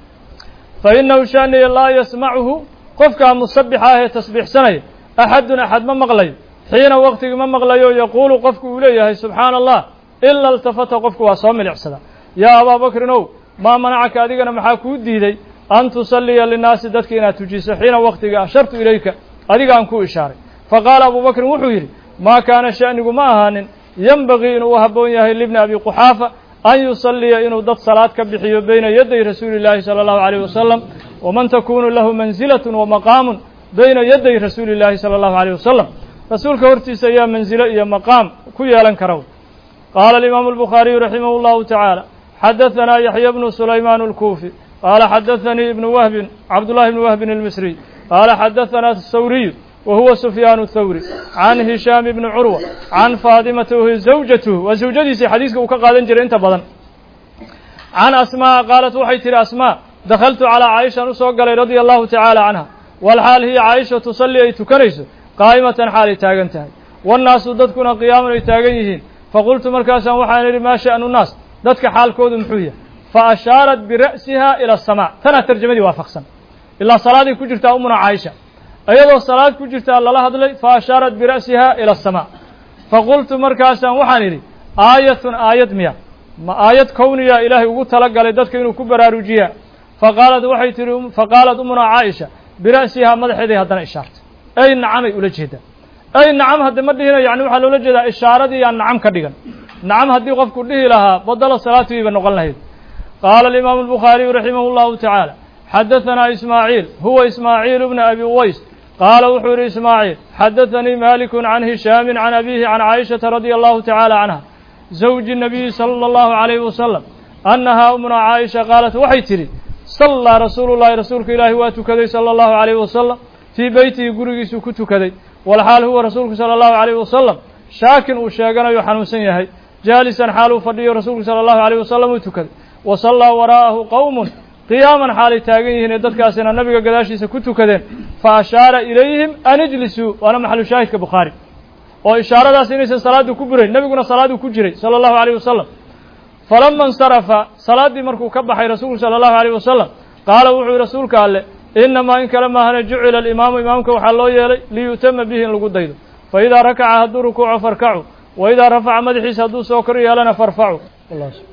fa inahu shaaniya laa yasmacuhu qofkaa musabixa ahee tasbiixsanaya axadun axad ma maqlayo xiina waqtigii ma maqlayo yaquulu qofku uu leeyahay subxaana allah ila iltafata qofku waa soo milicsada yaa abaa bakrin ow maa manacaka adigana maxaa kuu diiday an tusalliya linnaasi dadka inaad tujiso xiina waqtigii ashartu ilayka adiga aan kuu ishaaray faqaala abuu bakrin wuxuu yidhi maa kaana sha'nigu ma ahaanin yenbagii inuu u habboon yahay libni abi quxaafa an yusalliya inuu dad salaad ka bixiyo bayna yaday rasuuli llaahi sala allahu alayh wasalam waman takunu lahu manzilatun wa maqaamun bayna yaday rasuuli llaahi sala allahu alayh wasalam rasuulka hortiisa ayaa mansilo iyo maqaam ku yeelan kara qaala alimaamu albukhaariyu raximah llahu tacaala xadahanaa yaxya bnu sulaymaan alkuufi qaala xadaanii ibnu wahbin cabdullahi ibnu wahbin almisriy qaala xadahanaa athawriyu wa huwa sufyaanu athawri can hishaam ibni curwa can faadimata wahiy zawjatuhu waa zawjadiisii xadiiska uu ka qaadan jiray inta badan can asmaa qaalat waxay tihi asmaa dakhaltu calaa caaishaan u soo galay radia allahu tacaala canha walxaal hiya caaisha tusalli ay tukanayso qaa'imatan xaalay taagan tahay wannaasu dadkuna qiyaaman ay taagan yihiin faqultu markaasaan waxaan idhi maa sha'nu nnaas dadka xaalkoodu muxuu yahay fa ashaarat bira'siha ila asamaa tanaa tarjamadii waafaqsan ilaa salaaday ku jirtaa umuna caaisha iyadoo salaad ku jirtaa lala hadlay fa ashaarat bira'siha ila asamaa faqultu markaasaan waxaan idhi aayatun aayad miya ma aayad kowniya ilaahay ugu tala galay dadka inuu ku baraarujiyaa faqaalad waxay tihi faqaalad umuna caaisha bira'sihaa madaxeeday haddana ishaartay ay nacamay ula jeedaa ay nacam hadde ma dhihina yani waxaa loola jeedaa ishaaradii aan nacam ka dhigan nacam haddii qofku dhihi lahaa badala salaatiiba noqon lahayd qaala alimaamu albukhaariyu raximah llahu tacaala xadahanaa ismaaciil huwa ismaaciil bna abi uways qaala wuxuu yidhi ismaaciil xadaanii malikun can hishaamin can abiihi can caaishata radia allahu tacaala canha zawji nabiyi sala allahu alayhi wasalam annahaa umna caaisha qaalat waxay tidhi sallaa rasuulu llahi rasuulka ilaahi waa tukaday sala allahu alayhi wasalam fii beytihi gurigiisuu ku tukaday walxaal huwa rasuulku sala allahu alayh wasalam shaakin uu sheeganayo xanuunsan yahay jaalisan xaal uu fadhiyo rasuulku sala allahu alayh wasalam uu tukaday wa sallaa waraa'ahu qowmun qiyaaman xaalay taagan yihiin ee dadkaasina nabiga gadaashiisa ku tukadeen fa ashaara ilayhim an ijlisuu waana maxalu shaahidka bukhaari oo ishaaradaas inaysan salaaddu ku burayn nebiguna salaaduu ku jiray sala allahu alayh wasalam falama insarafa salaaddii markuu ka baxay rasuulku sala allahu alayh wasalam qaala wuxuu yihi rasuulka alle inamaa in kale maahane jucila alimaamu imaamka waxaa loo yeelay liyu'tama bihi in lagu daydo fa idaa rakaca hadduu rukuuco farkacu wa idaa rafaca madaxiisa hadduu soo kor yeelana farfacu